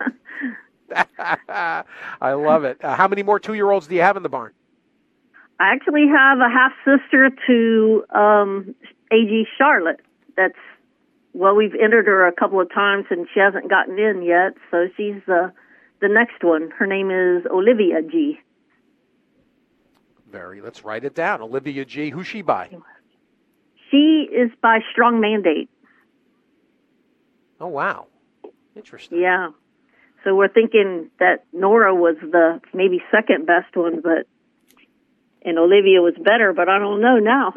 I love it. Uh, how many more two year olds do you have in the barn? I actually have a half sister to um, A G Charlotte. That's Well, we've entered her a couple of times, and she hasn't gotten in yet, so she's the the next one. Her name is Olivia G. Very. Let's write it down. Olivia G. Who's she by? She is by Strong Mandate. Oh, wow. Interesting. Yeah. So we're thinking that Nora was the maybe second best one, but and Olivia was better, but I don't know now.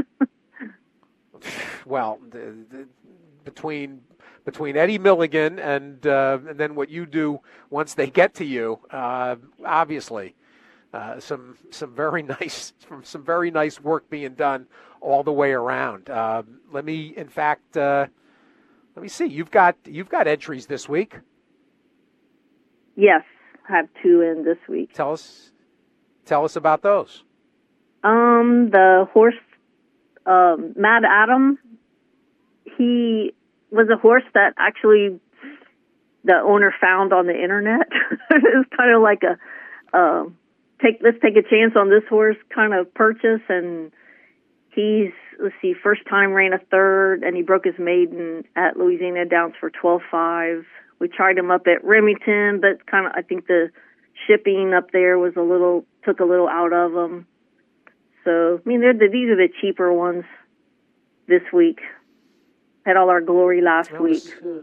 Well, the, the, between between Eddie Milligan and uh, and then what you do once they get to you, uh, obviously, uh, some some very nice some very nice work being done all the way around. Uh, let me, in fact, uh, let me see. You've got you've got entries this week. Yes, I have two in this week. Tell us tell us about those. Um, the horse, uh, Mad Adam. He was a horse that actually the owner found on the internet. It was kind of like a uh, take. Let's take a chance on this horse kind of purchase, and he's let's see, first time ran a third, and he broke his maiden at Louisiana Downs for twelve five. We tried him up at Remington, but kind of I think the shipping up there was a little took a little out of him. So I mean, they're the, these are the cheaper ones this week. Had all our glory last was, week. Uh,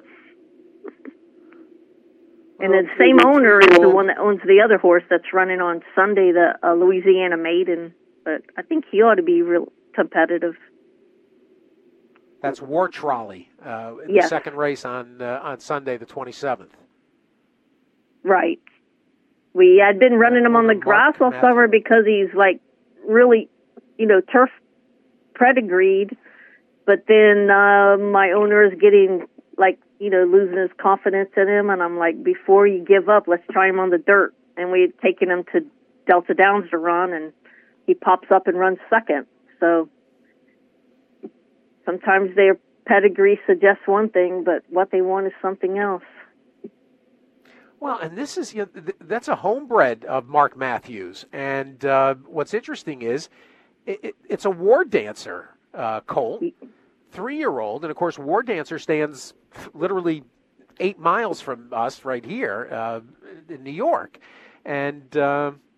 and the same owner is the one that owns the other horse that's running on Sunday, the uh, Louisiana Maiden. But I think he ought to be real competitive. That's War Trolley, uh, in yes. the second race on uh, on Sunday, the twenty-seventh. Right. We had been running him on the grass all summer because he's like really, you know, turf pedigreed. But then uh, my owner is getting, like, you know, losing his confidence in him. And I'm like, before you give up, let's try him on the dirt. And we had taken him to Delta Downs to run, and he pops up and runs second. So sometimes their pedigree suggests one thing, but what they want is something else. Well, and this is, you know, th- that's a homebred of Mark Matthews. And uh, what's interesting is it, it, it's a war dancer. Uh, colt, three-year-old, and of course, War Dancer stands literally eight miles from us right here uh, in New York, and uh,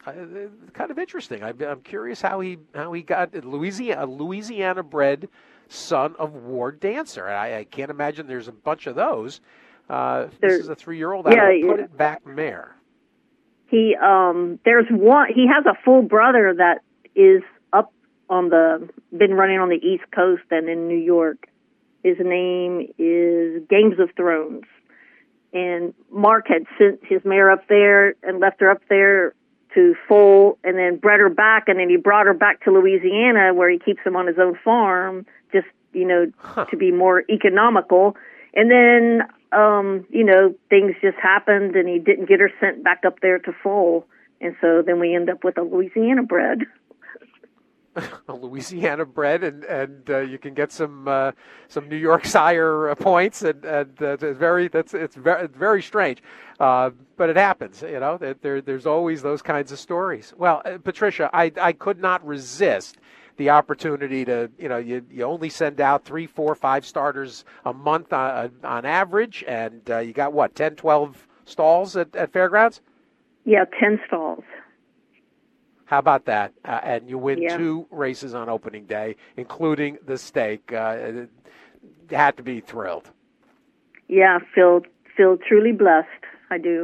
uh, kind of interesting. I, I'm curious how he how he got Louisiana, a Louisiana-bred son of Ward Dancer. I, I can't imagine there's a bunch of those. Uh, this is a three-year-old out yeah, of yeah. Put It Back mare. He um, there's one. He has a full brother that is up on the been running on the East Coast and in New York. His name is Games of Thrones. And Mark had sent his mare up there and left her up there to foal and then bred her back. And then he brought her back to Louisiana where he keeps them on his own farm, just, you know, huh. to be more economical. And then, um, you know, things just happened and he didn't get her sent back up there to foal. And so then we end up with a Louisiana bred. A Louisiana bred, and and uh, you can get some uh, some New York sire uh, points, and and uh, it's very that's it's very very strange, uh, but it happens. You know, there there's always those kinds of stories. Well, uh, Patricia, I I could not resist the opportunity to you know you you only send out three, four, five starters a month on on average, and uh, you got what ten, twelve stalls at, at Fairgrounds. Yeah, ten stalls. How about that? Uh, and you win yeah. two races on opening day, including the stake. Uh, had to be thrilled. Yeah, feel feel truly blessed. I do.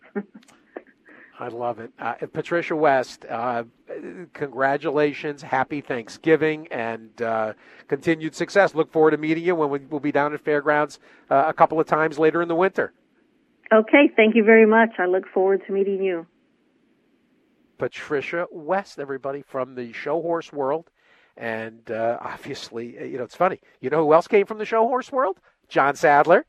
I love it. Uh, Patricia West, uh, congratulations, happy Thanksgiving, and uh, continued success. Look forward to meeting you when we, we'll be down at Fairgrounds uh, a couple of times later in the winter. Okay, thank you very much. I look forward to meeting you. Patricia West, everybody, from the show horse world. And uh, obviously, you know, it's funny. You know who else came from the show horse world? John Sadler.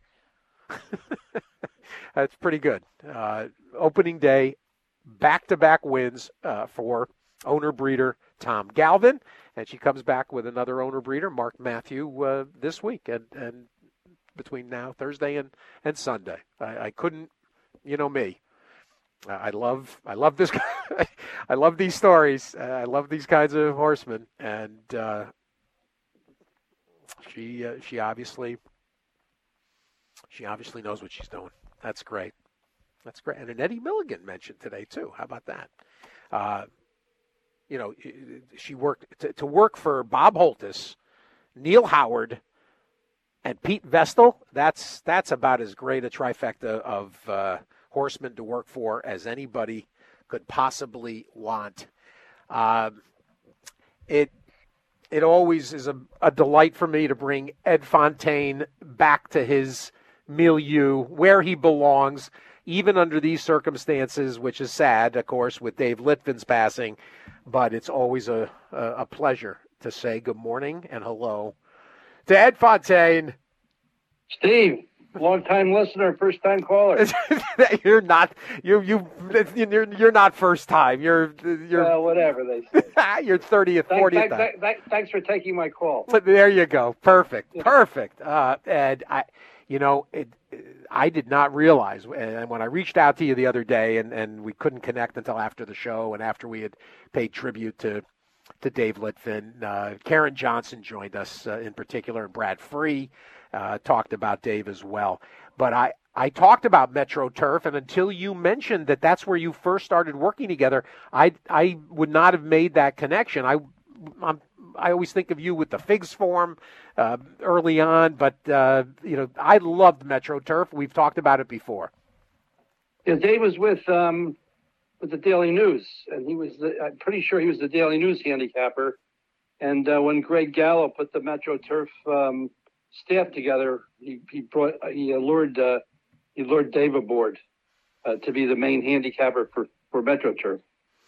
That's pretty good. Uh, opening day, back-to-back wins uh, for owner-breeder Tom Galvin. And she comes back with another owner-breeder, Mark Matthew, uh, this week. And, and between now, Thursday and, and Sunday. I, I couldn't, you know me. I love, I love this. I love these stories. I love these kinds of horsemen, and uh, she, uh, she obviously, she obviously knows what she's doing. That's great. That's great. And an Eddie Milligan mentioned today too. How about that? Uh, you know, she worked to, to work for Bob Holtis, Neil Howard, and Pete Vestal. That's that's about as great a trifecta of. Uh, horsemen to work for as anybody could possibly want. Um, it it always is a, a delight for me to bring Ed Fontaine back to his milieu, where he belongs, even under these circumstances, which is sad, of course, with Dave Litvin's passing. But it's always a, a, a pleasure to say good morning and hello to Ed Fontaine. Steve. Long-time listener, first-time caller. You're not. You you you're you're not first time. You're you're. Well, whatever they say. You're thirtieth, fortieth. Thank, thank, thanks for taking my call. But there you go. Perfect. Yeah. Perfect. Uh, and I, you know, it, I did not realize, and when I reached out to you the other day, and, and we couldn't connect until after the show, and after we had paid tribute to to Dave Litvin, uh, Karen Johnson joined us uh, in particular, and Brad Free. Uh, talked about Dave as well. But I, I talked about Metro Turf, and until you mentioned that that's where you first started working together, I I would not have made that connection. I I'm, I always think of you with the Figs form uh, early on, but uh, you know I loved Metro Turf. We've talked about it before. Yeah, Dave was with um, with the Daily News, and he was the, I'm pretty sure he was the Daily News handicapper. And uh, when Greg Gallo put the Metro Turf um, staff together, he he brought he lured uh, he lured Dave aboard uh, to be the main handicapper for, for Metro Turf.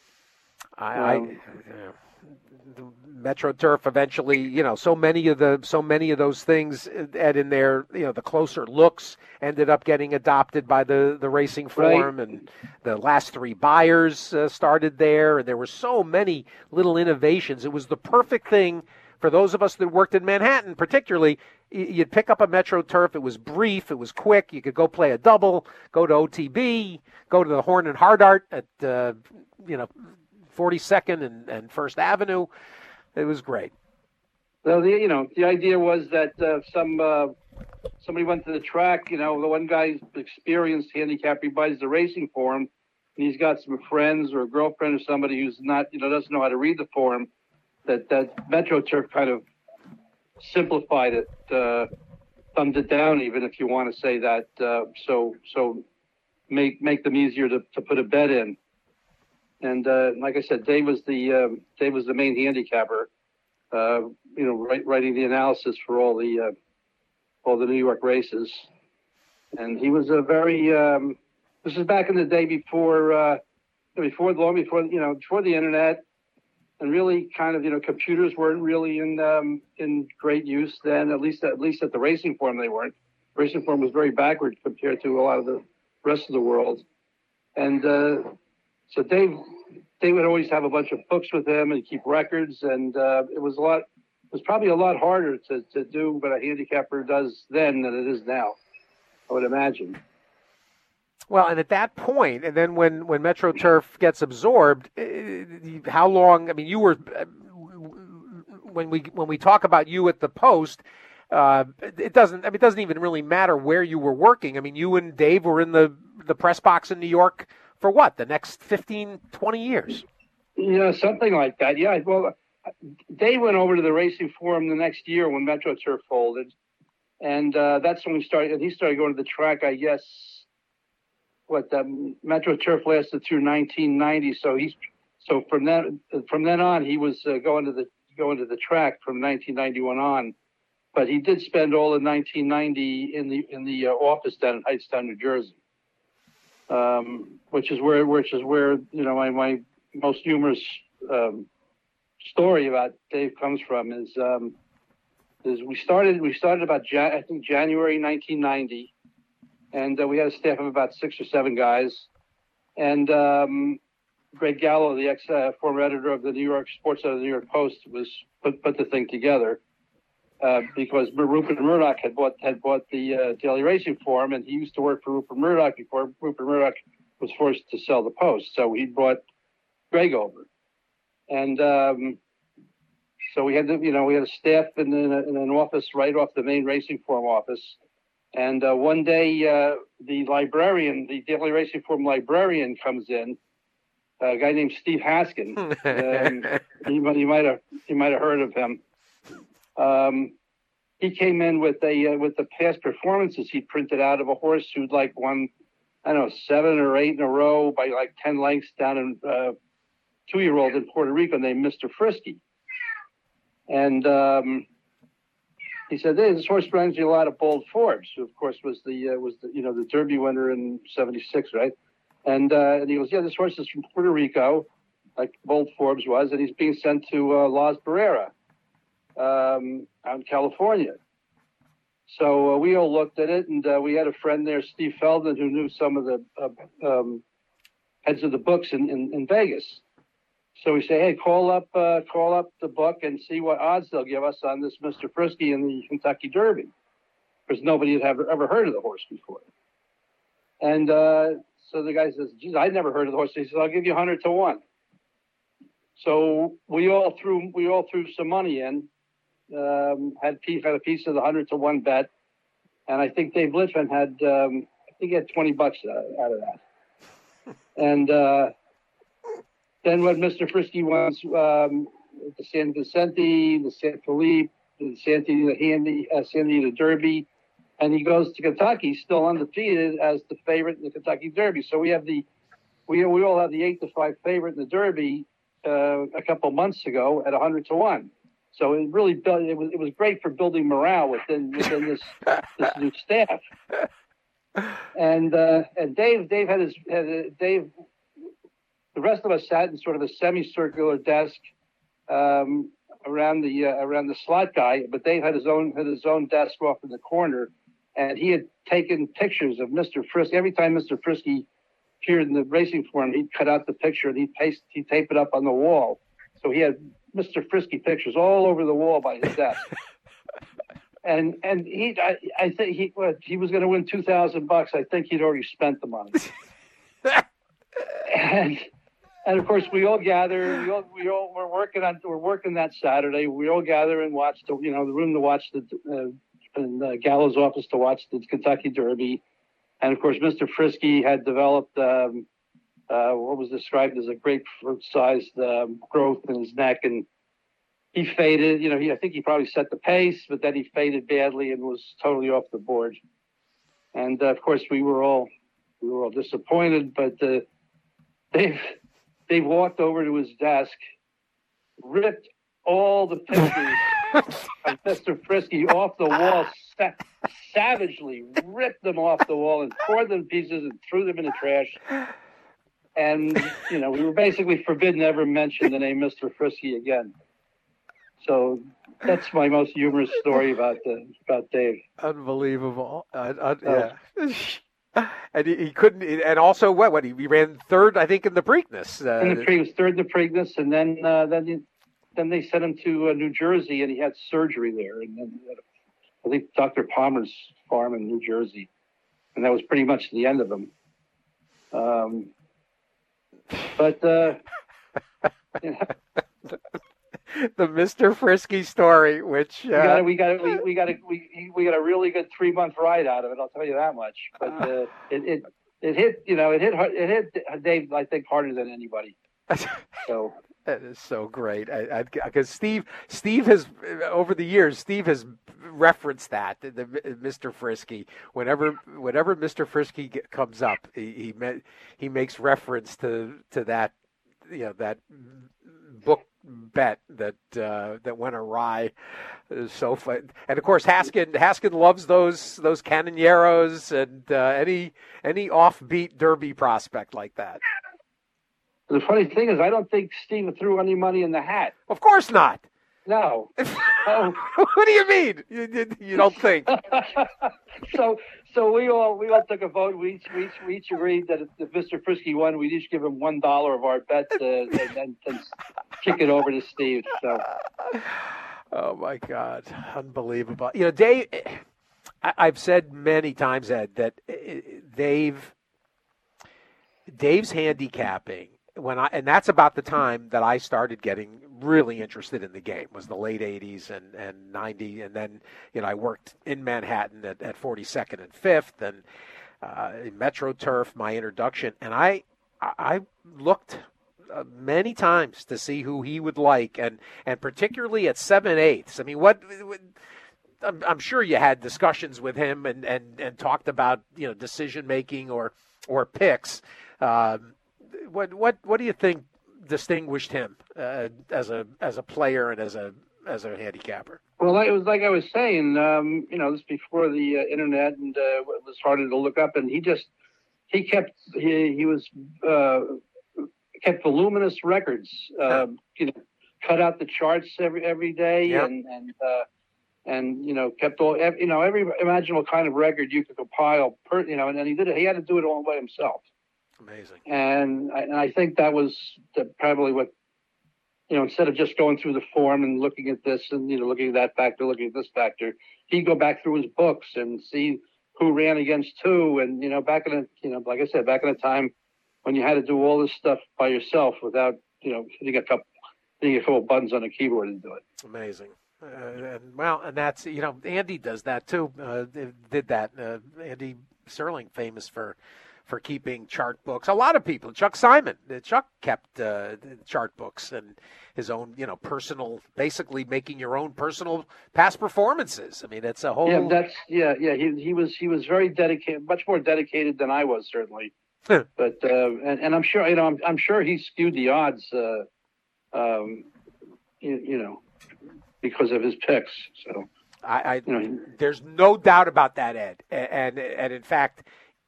I, um, I uh, the Metro Turf eventually, you know, so many of the so many of those things, Ed, in there, you know, the closer looks ended up getting adopted by the, the racing form, right. And the last three buyers uh, started there, and there were so many little innovations. It was the perfect thing for those of us that worked in Manhattan, particularly. You'd pick up a Metro Turf. It was brief. It was quick. You could go play a double, go to O T B, go to the Horn and Hardart at, uh, you know, forty-second and, and First Avenue. It was great. Well, the, you know, the idea was that uh, some uh, somebody went to the track. You know, the one guy's experienced handicapper, he buys the racing for him. and he's got some friends or a girlfriend or somebody who's not, you know, doesn't know how to read the form, that, that MetroTurf kind of simplified it, uh, thumbed it down, even if you want to say that. Uh, so, so make make them easier to, to put a bet in. And uh, like I said, Dave was the uh, Dave was the main handicapper. Uh, you know, write, writing the analysis for all the uh, all the New York races, and he was a very. Um, this is back in the day before, uh, before long before you know before the internet, and really kind of you know computers weren't really in um, in great use then. At least at least at the racing form they weren't. Racing form was very backward compared to a lot of the rest of the world, and uh, so Dave. They would always have a bunch of books with him and keep records, and uh, it was a lot. It was probably a lot harder to, to do what a handicapper does then than it is now, I would imagine. Well, and at that point, and then when, when MetroTurf gets absorbed, how long? I mean, you were when we when we talk about you at the Post. Uh, it doesn't. I mean, it doesn't even really matter where you were working. I mean, you and Dave were in the the press box in New York. For what, the next fifteen, twenty years? Yeah, something like that. Yeah, well, they went over to the Racing Forum the next year when MetroTurf folded. And uh, that's when we started, and he started going to the track, I guess, what, um, MetroTurf lasted through nineteen ninety. So he's, so from then, from then on, he was uh, going to the, going to the track from nineteen ninety-one on. But he did spend all of nineteen ninety in the, in the uh, office down in Hightstown, New Jersey. Um, which is where, which is where, you know, my, my most humorous, um, story about Dave comes from is, um, is we started, we started about, Jan- I think January, nineteen ninety. And uh, we had a staff of about six or seven guys. And, um, Greg Gallo, the ex, uh, former editor of the New York Sports Editor of the New York Post was put, put the thing together. Uh, because Rupert Murdoch had bought had bought the uh, Daily Racing Form, and he used to work for Rupert Murdoch before Rupert Murdoch was forced to sell the Post. So he brought Greg over, and um, so we had the, you know we had a staff in, in, a, in an office right off the main Racing Form office. And uh, one day, uh, the librarian, the Daily Racing Form librarian, comes in. A guy named Steve Haskin. um, you, you might have you might have heard of him. Um, he came in with a uh, with the past performances he printed out of a horse who'd like won, I don't know, seven or eight in a row by like ten lengths down in uh, two-year-old in Puerto Rico named Mister Frisky. And um, he said, "Hey, this horse runs you a lot of Bold Forbes," who of course was the uh, was the you know the Derby winner in seventy-six, right? And uh, and he goes, "Yeah, this horse is from Puerto Rico, like Bold Forbes was, and he's being sent to uh, Las Barreras." Um, out in California. So uh, we all looked at it, and uh, we had a friend there, Steve Feldman, who knew some of the uh, um, heads of the books in, in, in Vegas. So we say, hey, call up uh, call up the book and see what odds they'll give us on this Mister Frisky in the Kentucky Derby, because nobody had ever, ever heard of the horse before. And uh, so the guy says, geez, I'd never heard of the horse. He says, I'll give you one hundred to one. So we all threw we all threw some money in. Um, had, had a piece of the hundred to one bet, and I think Dave Litman had um, I think he had twenty bucks out, out of that. And uh, then when Mister Frisky won um, the San Vicente, the San Felipe, the Santi, the Handy, uh, Sandy, the Derby, and he goes to Kentucky, still undefeated as the favorite in the Kentucky Derby. So we have the we we all have the eight to five favorite in the Derby uh, a couple months ago at a hundred to one. So it really built, it was it was great for building morale within within this this new staff. And uh, and Dave Dave had his had a, Dave. The rest of us sat in sort of a semicircular desk um, around the uh, around the slot guy, but Dave had his own had his own desk off in the corner, and he had taken pictures of Mister Frisky. Every time Mister Frisky appeared in the Racing Forum, he'd cut out the picture and he'd paste he'd tape it up on the wall. So he had Mister Frisky pictures all over the wall by his desk. and and he, I, I think he well, he was going to win two thousand bucks. I think he'd already spent the money. and and of course we all gather. We all we all we're working on we're working that Saturday. We all gather and watch the you know the room to watch the uh, in uh, Gallo's office to watch the Kentucky Derby. And of course Mister Frisky had developed um, uh, what was described as a grapefruit-sized um, growth in his neck, and he faded. You know, he I think he probably set the pace, but then he faded badly and was totally off the board. And uh, of course, we were all we were all disappointed. But uh, Dave Dave walked over to his desk, ripped all the pictures of Mister Frisky off the wall, sa- savagely ripped them off the wall and tore them to pieces and threw them in the trash. And, you know, we were basically forbidden to ever mention the name Mister Frisky again. So that's my most humorous story about the, about Dave. Unbelievable. Uh, uh, yeah. And he, he couldn't, and also what? What he, he ran third, I think, in the Preakness. Uh, in the Pre- he was third in the Preakness, and then uh, then he, then they sent him to uh, New Jersey, and he had surgery there. And then I think Doctor Palmer's farm in New Jersey, and that was pretty much the end of him. Um, but uh, you know. The Mister Frisky story, which uh, we got we got we got a we we got a really good three month ride out of it. I'll tell you that much. But uh, it, it it hit you know it hit it hit Dave I think harder than anybody. So that is so great. Because Steve Steve has over the years Steve has referenced that the Mister Frisky whenever whenever Mister Frisky comes up he he, he makes reference to to that you know that book bet that uh, that went awry. So fun. And of course Haskin Haskin loves those those Canonieros and uh, any any offbeat Derby prospect like that. The funny thing is, I don't think Steve threw any money in the hat. Of course not. No. Oh. What do you mean? You, you don't think? so so we all we all took a vote. We each we each, we each agreed that if, if Mister Frisky won, we'd each give him one dollar of our bet uh, and then kick it over to Steve. So. Oh my God, unbelievable! You know, Dave. I, I've said many times, Ed, that Dave. Dave's handicapping. When I and that's about the time that I started getting really interested in the game was the late eighties and, and ninety, and then you know I worked in Manhattan at, at forty-second and fifth and uh, in Metro Turf, my introduction, and I I looked uh, many times to see who he would like, and and particularly at seven eighths. I mean, what. what I'm, I'm sure you had discussions with him and, and, and talked about you know decision making or or picks. Um, What what what do you think distinguished him uh, as a as a player and as a as a handicapper? Well, it was like I was saying, um, you know, this before the uh, internet, and uh, it was harder to look up. And he just he kept he he was uh, kept voluminous records. Uh, you know, cut out the charts every every day, yep. and and uh, and you know kept all you know every imaginable kind of record you could compile. Per, you know, and then he did it. He had to do it all by himself. Amazing. And I, and I think that was the, probably what, you know, instead of just going through the form and looking at this and, you know, looking at that factor, looking at this factor, he'd go back through his books and see who ran against who. And, you know, back in, a, you know, like I said, back in a time when you had to do all this stuff by yourself without, you know, hitting a couple, hitting a couple buttons on a keyboard and do it. Amazing. Uh, and well, and that's, you know, Andy does that too. Uh, did that. Uh, Andy Serling, famous for, for keeping chart books. A lot of people, Chuck Simon, Chuck kept uh, chart books and his own, you know, personal, basically making your own personal past performances. I mean, it's a whole. Yeah, that's yeah, yeah. He he was he was very dedicated, much more dedicated than I was certainly. but uh, and and I'm sure you know I'm I'm sure he skewed the odds, uh, um, you, you know, because of his picks. So I, I you know, there's no doubt about that, Ed, and and, and in fact.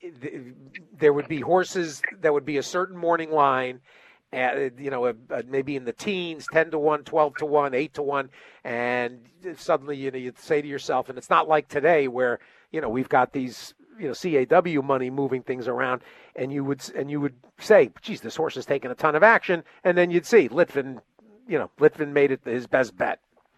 There would be horses that would be a certain morning line, uh, you know, uh, maybe in the teens, ten to one, twelve to one, eight to one, and suddenly you know you'd say to yourself, and it's not like today where you know we've got these you know C A W money moving things around, and you would and you would say, geez, this horse has taken a ton of action, and then you'd see Litvin, you know, Litvin made it his best bet.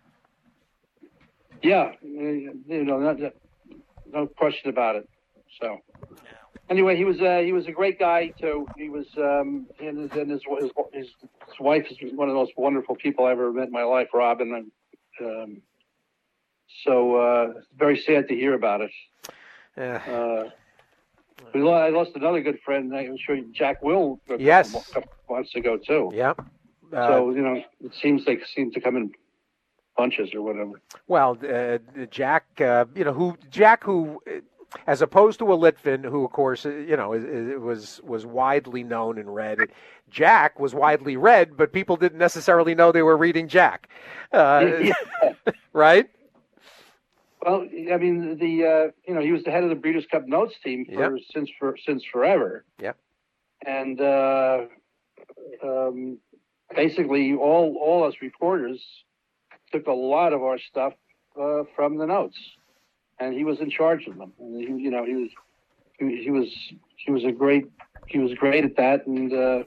Yeah, you know, not, no question about it. So. Anyway, he was uh, he was a great guy too. He was um, and his and his, his his wife is one of the most wonderful people I ever met in my life, Robin. And um, so uh, very sad to hear about it. Yeah. Uh, We lost, I lost another good friend. I'm sure Jack Will. A yes, couple, couple months ago too. Yep. Uh, so you know, it seems they seem to come in bunches or whatever. Well, uh, Jack, uh, you know, who Jack, who, as opposed to a Litvin, who of course, you know, is, is, was was widely known and read. Jack was widely read, but people didn't necessarily know they were reading Jack, uh, yeah. right? Well, I mean, the uh, you know, he was the head of the Breeders' Cup Notes team for yep. since for since forever. Yep. And uh, um, basically, all all us reporters took a lot of our stuff uh, from the notes, and he was in charge of them. And he, you know, he was he, he was he was a great he was great at that, and uh,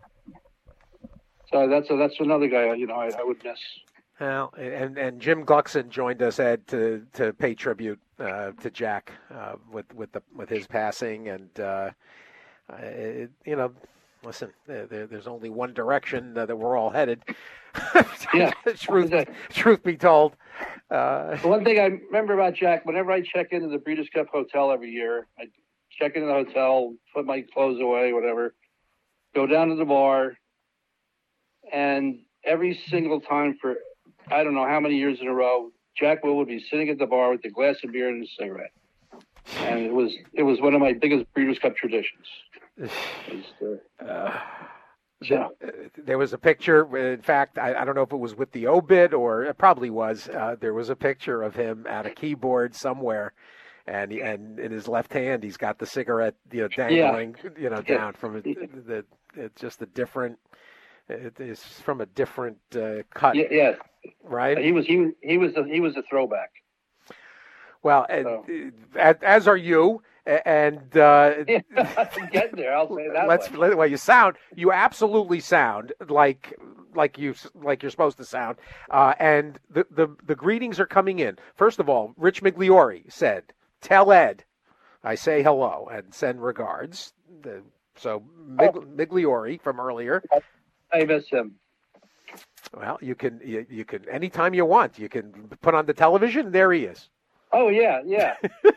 so that's a, that's another guy you know I, I would miss. Well, and and Jim Gluckson joined us, Ed, to to pay tribute uh, to Jack uh, with with the with his passing, and uh, it, you know, listen, there, there's only one direction uh, that we're all headed. Yeah, truth truth be told. Uh, the one thing I remember about Jack, whenever I check into the Breeders' Cup Hotel every year, I check into the hotel, put my clothes away, whatever, go down to the bar, and every single time for I don't know how many years in a row, Jack Will would be sitting at the bar with a glass of beer and a cigarette, and it was it was one of my biggest Breeders' Cup traditions. Was, uh, uh, yeah. There was a picture. In fact, I, I don't know if it was with the obit or it probably was. Uh, there was a picture of him at a keyboard somewhere, and he, and in his left hand he's got the cigarette, you know, dangling, yeah. you know, down from it, the, the it's just a different. It is from a different uh, cut. Yeah, yeah, right. He was he was he was a, he was a throwback. Well, so. as, as are you, and uh, yeah, I'm getting there. I'll say that. Let's way. well, you sound you absolutely sound like like you like you're supposed to sound, uh, and the, the the greetings are coming in. First of all, Rich Migliori said, "Tell Ed I say hello and send regards." The, so Mig, oh. Migliori from earlier. I miss him. Well, you can you, you can anytime you want. You can put on the television. There he is. Oh yeah, yeah.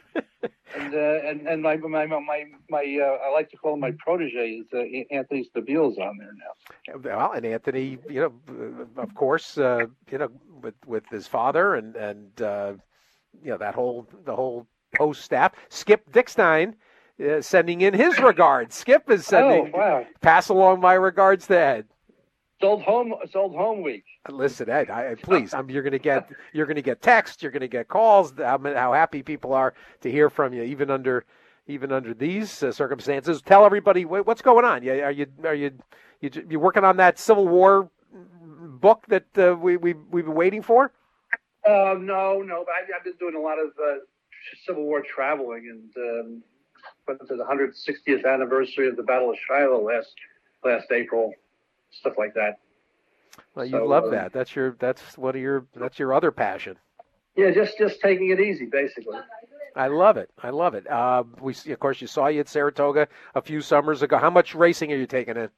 and, uh, and and my my my my uh, I like to call him my protege is uh, Anthony Stabile's on there now. Well, and Anthony, you know, of course, uh, you know, with with his father and and uh, you know that whole the whole post staff. Skip Dickstein. Uh, sending in his regards. Skip is sending. Oh, wow. Pass along my regards to Ed. It's old home. It's old home week. Listen, Ed. I, please, I'm, you're going to get. You're going to get texts. You're going to get calls. How, how happy people are to hear from you, even under, even under these uh, circumstances. Tell everybody what's going on. Yeah, are you are you you you working on that Civil War book that uh, we we we've been waiting for? Uh, no, no. But I, I've been doing a lot of uh, Civil War traveling and. Um, went to the one hundred sixtieth anniversary of the Battle of Shiloh last last April, stuff like that. Well, you so, love uh, that. That's your that's one of your that's your other passion. Yeah, just just taking it easy, basically. I love it. I love it. Uh, we of course you saw you at Saratoga a few summers ago. How much racing are you taking in?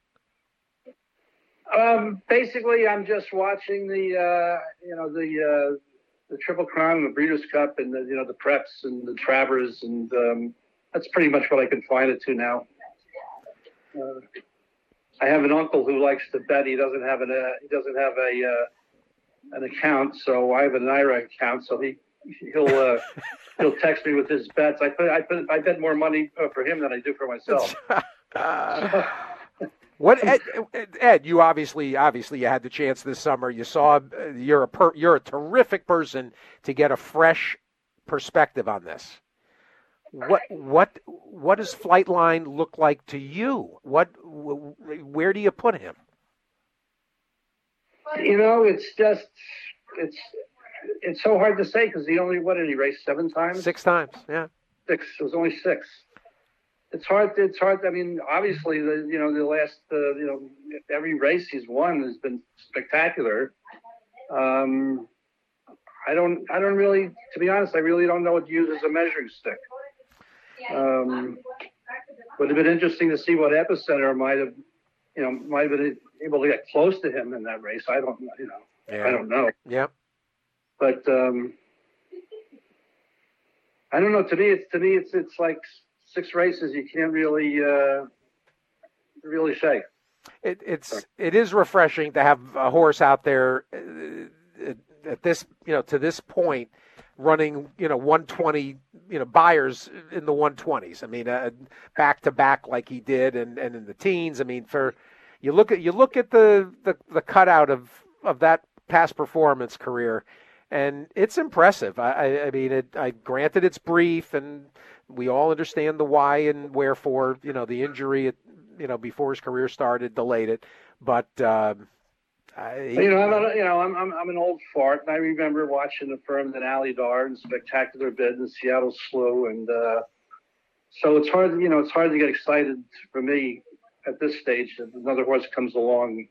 Um, basically, I'm just watching the uh, you know the uh, the Triple Crown and the Breeders' Cup and the you know the Preps and the Travers and. Um, That's pretty much what I can find it to now. Uh, I have an uncle who likes to bet. He doesn't have an uh, he doesn't have a uh, an account, so I have an I R A account. So he he'll uh, he'll text me with his bets. I put I put I bet more money for him than I do for myself. uh, what Ed, Ed? You obviously obviously you had the chance this summer. You saw you're a per, you're a terrific person to get a fresh perspective on this. What what what does Flightline look like to you? What where do you put him? You know, it's just it's it's so hard to say because he only what did he race seven times? Six times, yeah. Six. It was only six. It's hard. It's hard. I mean, obviously, the you know the last uh, you know every race he's won has been spectacular. Um, I don't. I don't really. To be honest, I really don't know what to use as a measuring stick. Um, would have been interesting to see what Epicenter might have, you know, might have been able to get close to him in that race. I don't, you know, yeah. I don't know. Yeah. But um, I don't know. To me, it's to me, it's it's like six races, you can't really uh, really say. It, it's it is refreshing to have a horse out there uh, at this you know to this point running you know one twenty you know buyers in the one twenties. I mean uh, back to back like he did and, and in the teens. I mean for you look at you look at the, the, the cutout of, of that past performance career, and it's impressive. I, I, I mean it. I granted it's brief, and we all understand the why and wherefore. You know the injury. You know, before his career started, delayed it. But um, I, you know, I'm a, you know, I'm, I'm I'm an old fart, and I remember watching the Firm and Alley Dar and Spectacular Bid and Seattle Slew, and uh, so it's hard. You know, it's hard to get excited for me at this stage that another horse comes along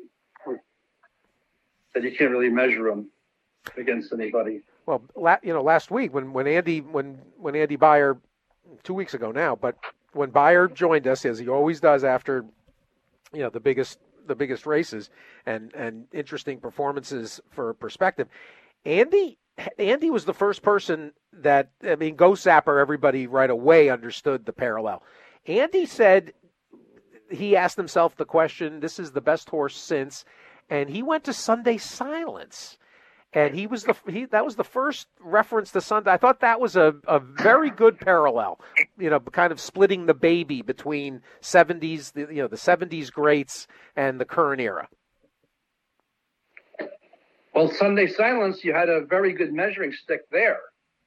that you can't really measure him against anybody. Well, la- you know, last week when, when Andy when when Andy Beyer, two weeks ago now, but. When Beyer joined us, as he always does after, you know, the biggest the biggest races and, and interesting performances for perspective, Andy Andy was the first person that, I mean, Ghost Zapper, everybody right away understood the parallel. Andy said he asked himself the question, this is the best horse since, and he went to Sunday Silence. And he was the he that was the first reference to Sunday. I thought that was a, a very good parallel, you know, kind of splitting the baby between seventies, the, you know, the seventies greats and the current era. Well, Sunday Silence, you had a very good measuring stick there.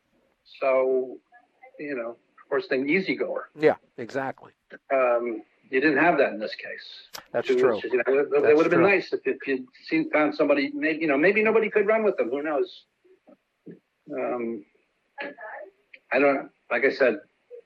So, you know, of course, an easy goer. Yeah, exactly. Um, you didn't have that in this case. That's it true. Was, you know, it, it would have been nice if, if you'd seen, found somebody, maybe, you know, maybe nobody could run with them. Who knows? Um, I don't, like I said,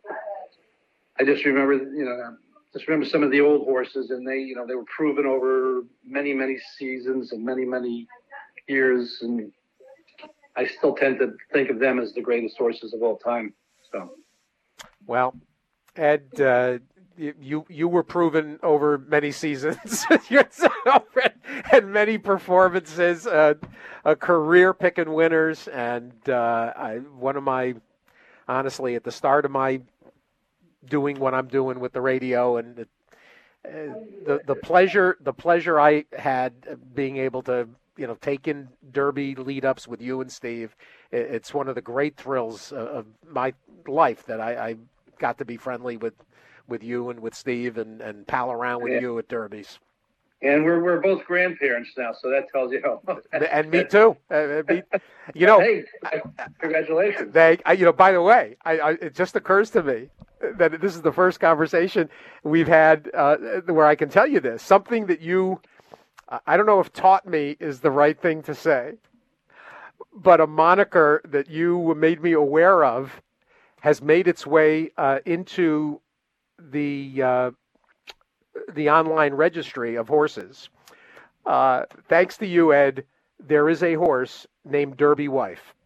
I just remember, you know, just remember some of the old horses, and they, you know, they were proven over many, many seasons and many, many years. And I still tend to think of them as the greatest horses of all time. So, well, Ed, uh, You you were proven over many seasons yourself and many performances, uh, a career picking winners, and uh, I, one of my, honestly, at the start of my doing what I'm doing with the radio, and the uh, the, the pleasure the pleasure I had being able to you know take in Derby lead ups with you and Steve, it's one of the great thrills of my life that I, I got to be friendly with. with you and with Steve and, and pal around with yeah. you at Derbies. And we're we're both grandparents now, so that tells you how. And me too. Uh, me, you know, hey, congratulations. They, I, you know, by the way, I, I, it just occurs to me that this is the first conversation we've had uh, where I can tell you this. Something that you, I don't know if taught me is the right thing to say, but a moniker that you made me aware of has made its way uh, into the uh, the online registry of horses. Uh, thanks to you, Ed, there is a horse named Derby Wife.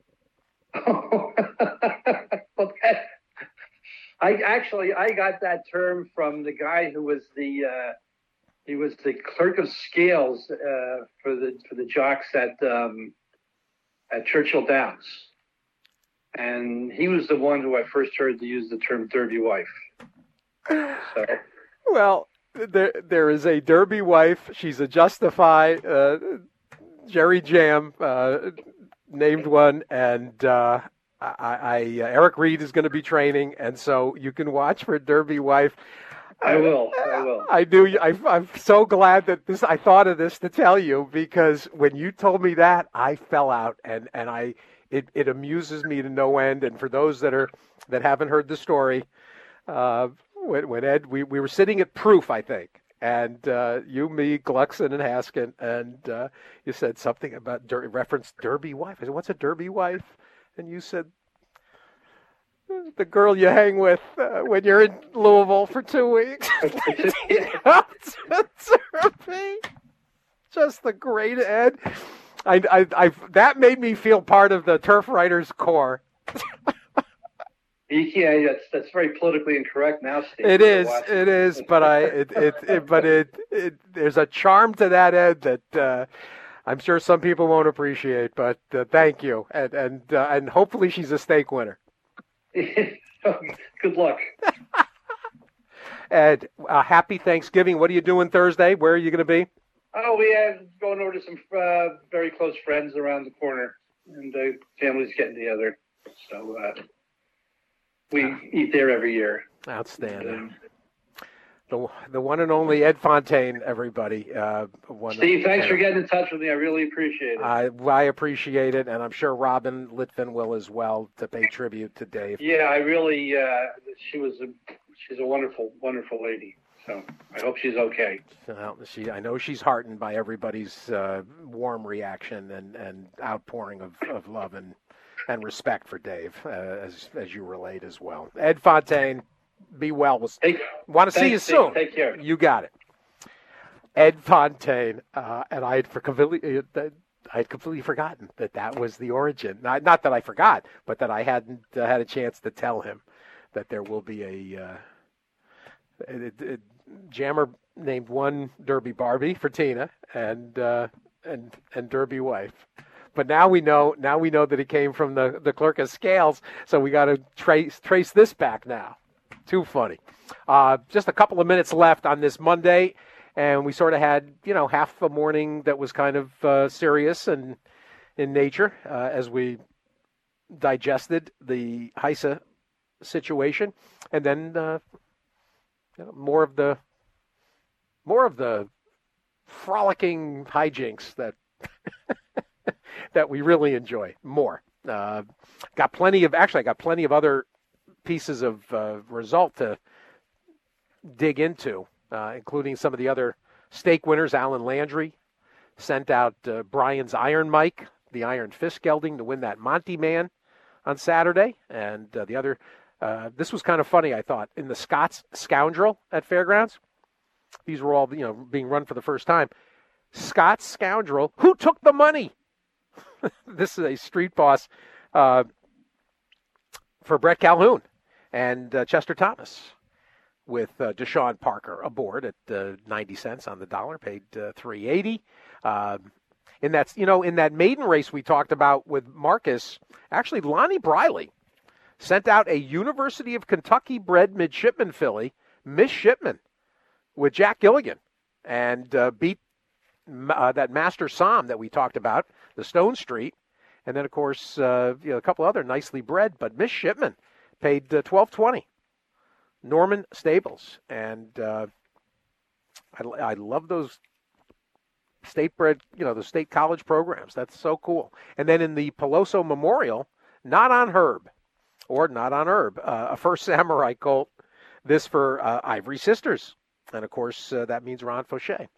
Oh, well, that, I actually I got that term from the guy who was the uh, he was the clerk of scales uh, for the for the jocks at um, at Churchill Downs, and he was the one who I first heard to use the term Derby Wife. So. Well, there there is a Derby Wife. She's a Justify. Uh, Jerry Jam uh, named one, and uh, I, I uh, Eric Reed is going to be training, and so you can watch for Derby Wife. I will. I will. I do. I, I'm so glad that this. I thought of this to tell you, because when you told me that, I fell out, and and I it, it amuses me to no end. And for those that are that haven't heard the story. Uh, When, when Ed, we, we were sitting at Proof, I think, and uh, you, me, Gluckson, and Haskin, and uh, you said something about der- referenced Derby Wife. I said, "What's a Derby Wife?" And you said, "The girl you hang with uh, when you're in Louisville for two weeks." Just the great Ed. I, I, I, that made me feel part of the Turf Writers Corps. Yeah, that's that's very politically incorrect now, Steve. It is, it is, but I, it, it, it but it, it, there's a charm to that, Ed, that uh, I'm sure some people won't appreciate. But uh, thank you, and and uh, and hopefully she's a stake winner. Good luck. Ed, uh, happy Thanksgiving. What are you doing Thursday? Where are you going to be? Oh, we are going over to some uh, very close friends around the corner, and the family's getting together. So uh, we uh, eat there every year. Outstanding. And, um, the the one and only Ed Fontaine, everybody. Uh, one Steve, thanks uh, for getting in touch with me. I really appreciate it. I, I appreciate it, and I'm sure Robin Litvin will as well, to pay tribute to Dave. Yeah, I really, uh, she was a, she's a wonderful, wonderful lady. So I hope she's okay. Well, she, I know she's heartened by everybody's uh, warm reaction and, and outpouring of, of love and, and respect for Dave, uh, as as you relate as well. Ed Fontaine, be well. We'll Take, want to see you soon. Take care. You got it. Ed Fontaine, uh, and I had for completely, uh, I had completely forgotten that that was the origin. Not, not that I forgot, but that I hadn't uh, had a chance to tell him that there will be a. Uh, it, it, Jammer named one Derby Barbie for Tina and uh, and and Derby wife, but now we know now we know that it came from the, the clerk of scales. So we got to trace trace this back now. Too funny. Uh, just a couple of minutes left on this Monday, and we sort of had you know half a morning that was kind of uh, serious and in nature uh, as we digested the Heisa situation, and then. Uh, You know, more of the more of the frolicking hijinks that that we really enjoy. More uh, got plenty of actually I got plenty of other pieces of uh, result to dig into, uh, including some of the other stake winners. Alan Landry sent out uh, Brian's Iron Mike, the Iron Fist gelding, to win that Monty Man on Saturday, and uh, the other. Uh, this was kind of funny, I thought, in the Scott's Scoundrel at Fairgrounds. These were all, you know, being run for the first time. Scott's Scoundrel, who took the money? This is a street boss uh, for Brett Calhoun and uh, Chester Thomas, with uh, Deshaun Parker aboard at uh, ninety cents on the dollar, paid uh, three eighty. Uh, in that, you know, in that maiden race we talked about with Marcus, actually Lonnie Briley sent out a University of Kentucky-bred midshipman filly, Miss Shipman, with Jack Gilligan, and uh, beat uh, that Master Psalm that we talked about, the Stone Street, and then, of course, uh, you know, a couple other nicely bred, but Miss Shipman paid uh, twelve twenty. Norman Stables, and uh, I, I love those state-bred, you know, the state college programs. That's so cool. And then in the Peloso Memorial, Not on Herb. Or Not on Herb, uh, a First Samurai colt. This for uh, Ivory Sisters. And, of course, uh, that means Ron Fauché.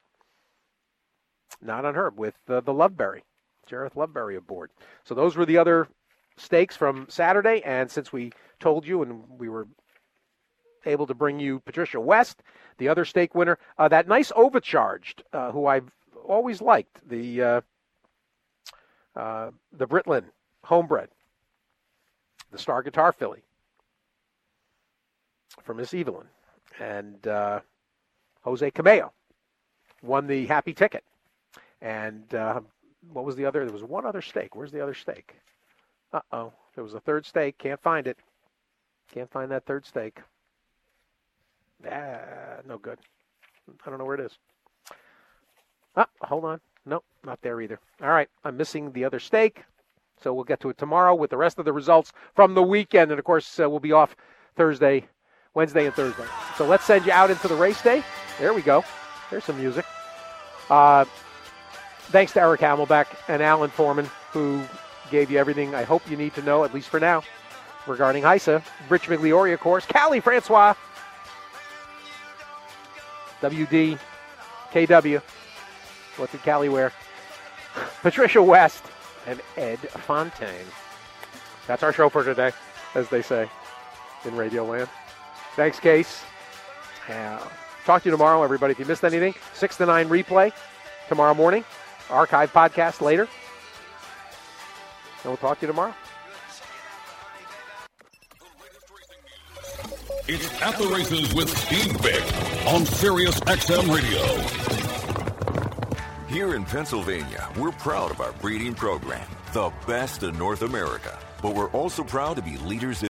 Not on Herb with uh, the Loveberry, Jareth Loveberry aboard. So those were the other stakes from Saturday. And since we told you and we were able to bring you Patricia West, the other stake winner, uh, that nice Overcharged, uh, who I've always liked, the, uh, uh, the Britlin homebred. The Star Guitar filly for Miss Evelyn. And uh, Jose Cameo won the Happy Ticket. And uh, what was the other? There was one other stake. Where's the other stake? Uh-oh. There was a third stake. Can't find it. Can't find that third stake. Ah, no good. I don't know where it is. Ah, hold on. Nope, not there either. All right, I'm missing the other stake. So we'll get to it tomorrow with the rest of the results from the weekend. And, of course, uh, we'll be off Thursday, Wednesday and Thursday. So let's send you out into the race day. There we go. There's some music. Uh, thanks to Eric Hamelbeck and Alan Foreman, who gave you everything I hope you need to know, at least for now, regarding Heisa. Rich Migliori, of course. Callie Francois. W D. K W. What did Callie wear? Patricia West. And Ed Fontaine. That's our show for today, as they say in Radio Land. Thanks, Case. Uh, talk to you tomorrow, everybody. If you missed anything, six to nine replay tomorrow morning. Archive podcast later. And we'll talk to you tomorrow. It's At the Races with Steve Vick on Sirius X M Radio. Here in Pennsylvania, we're proud of our breeding program, the best in North America. But we're also proud to be leaders in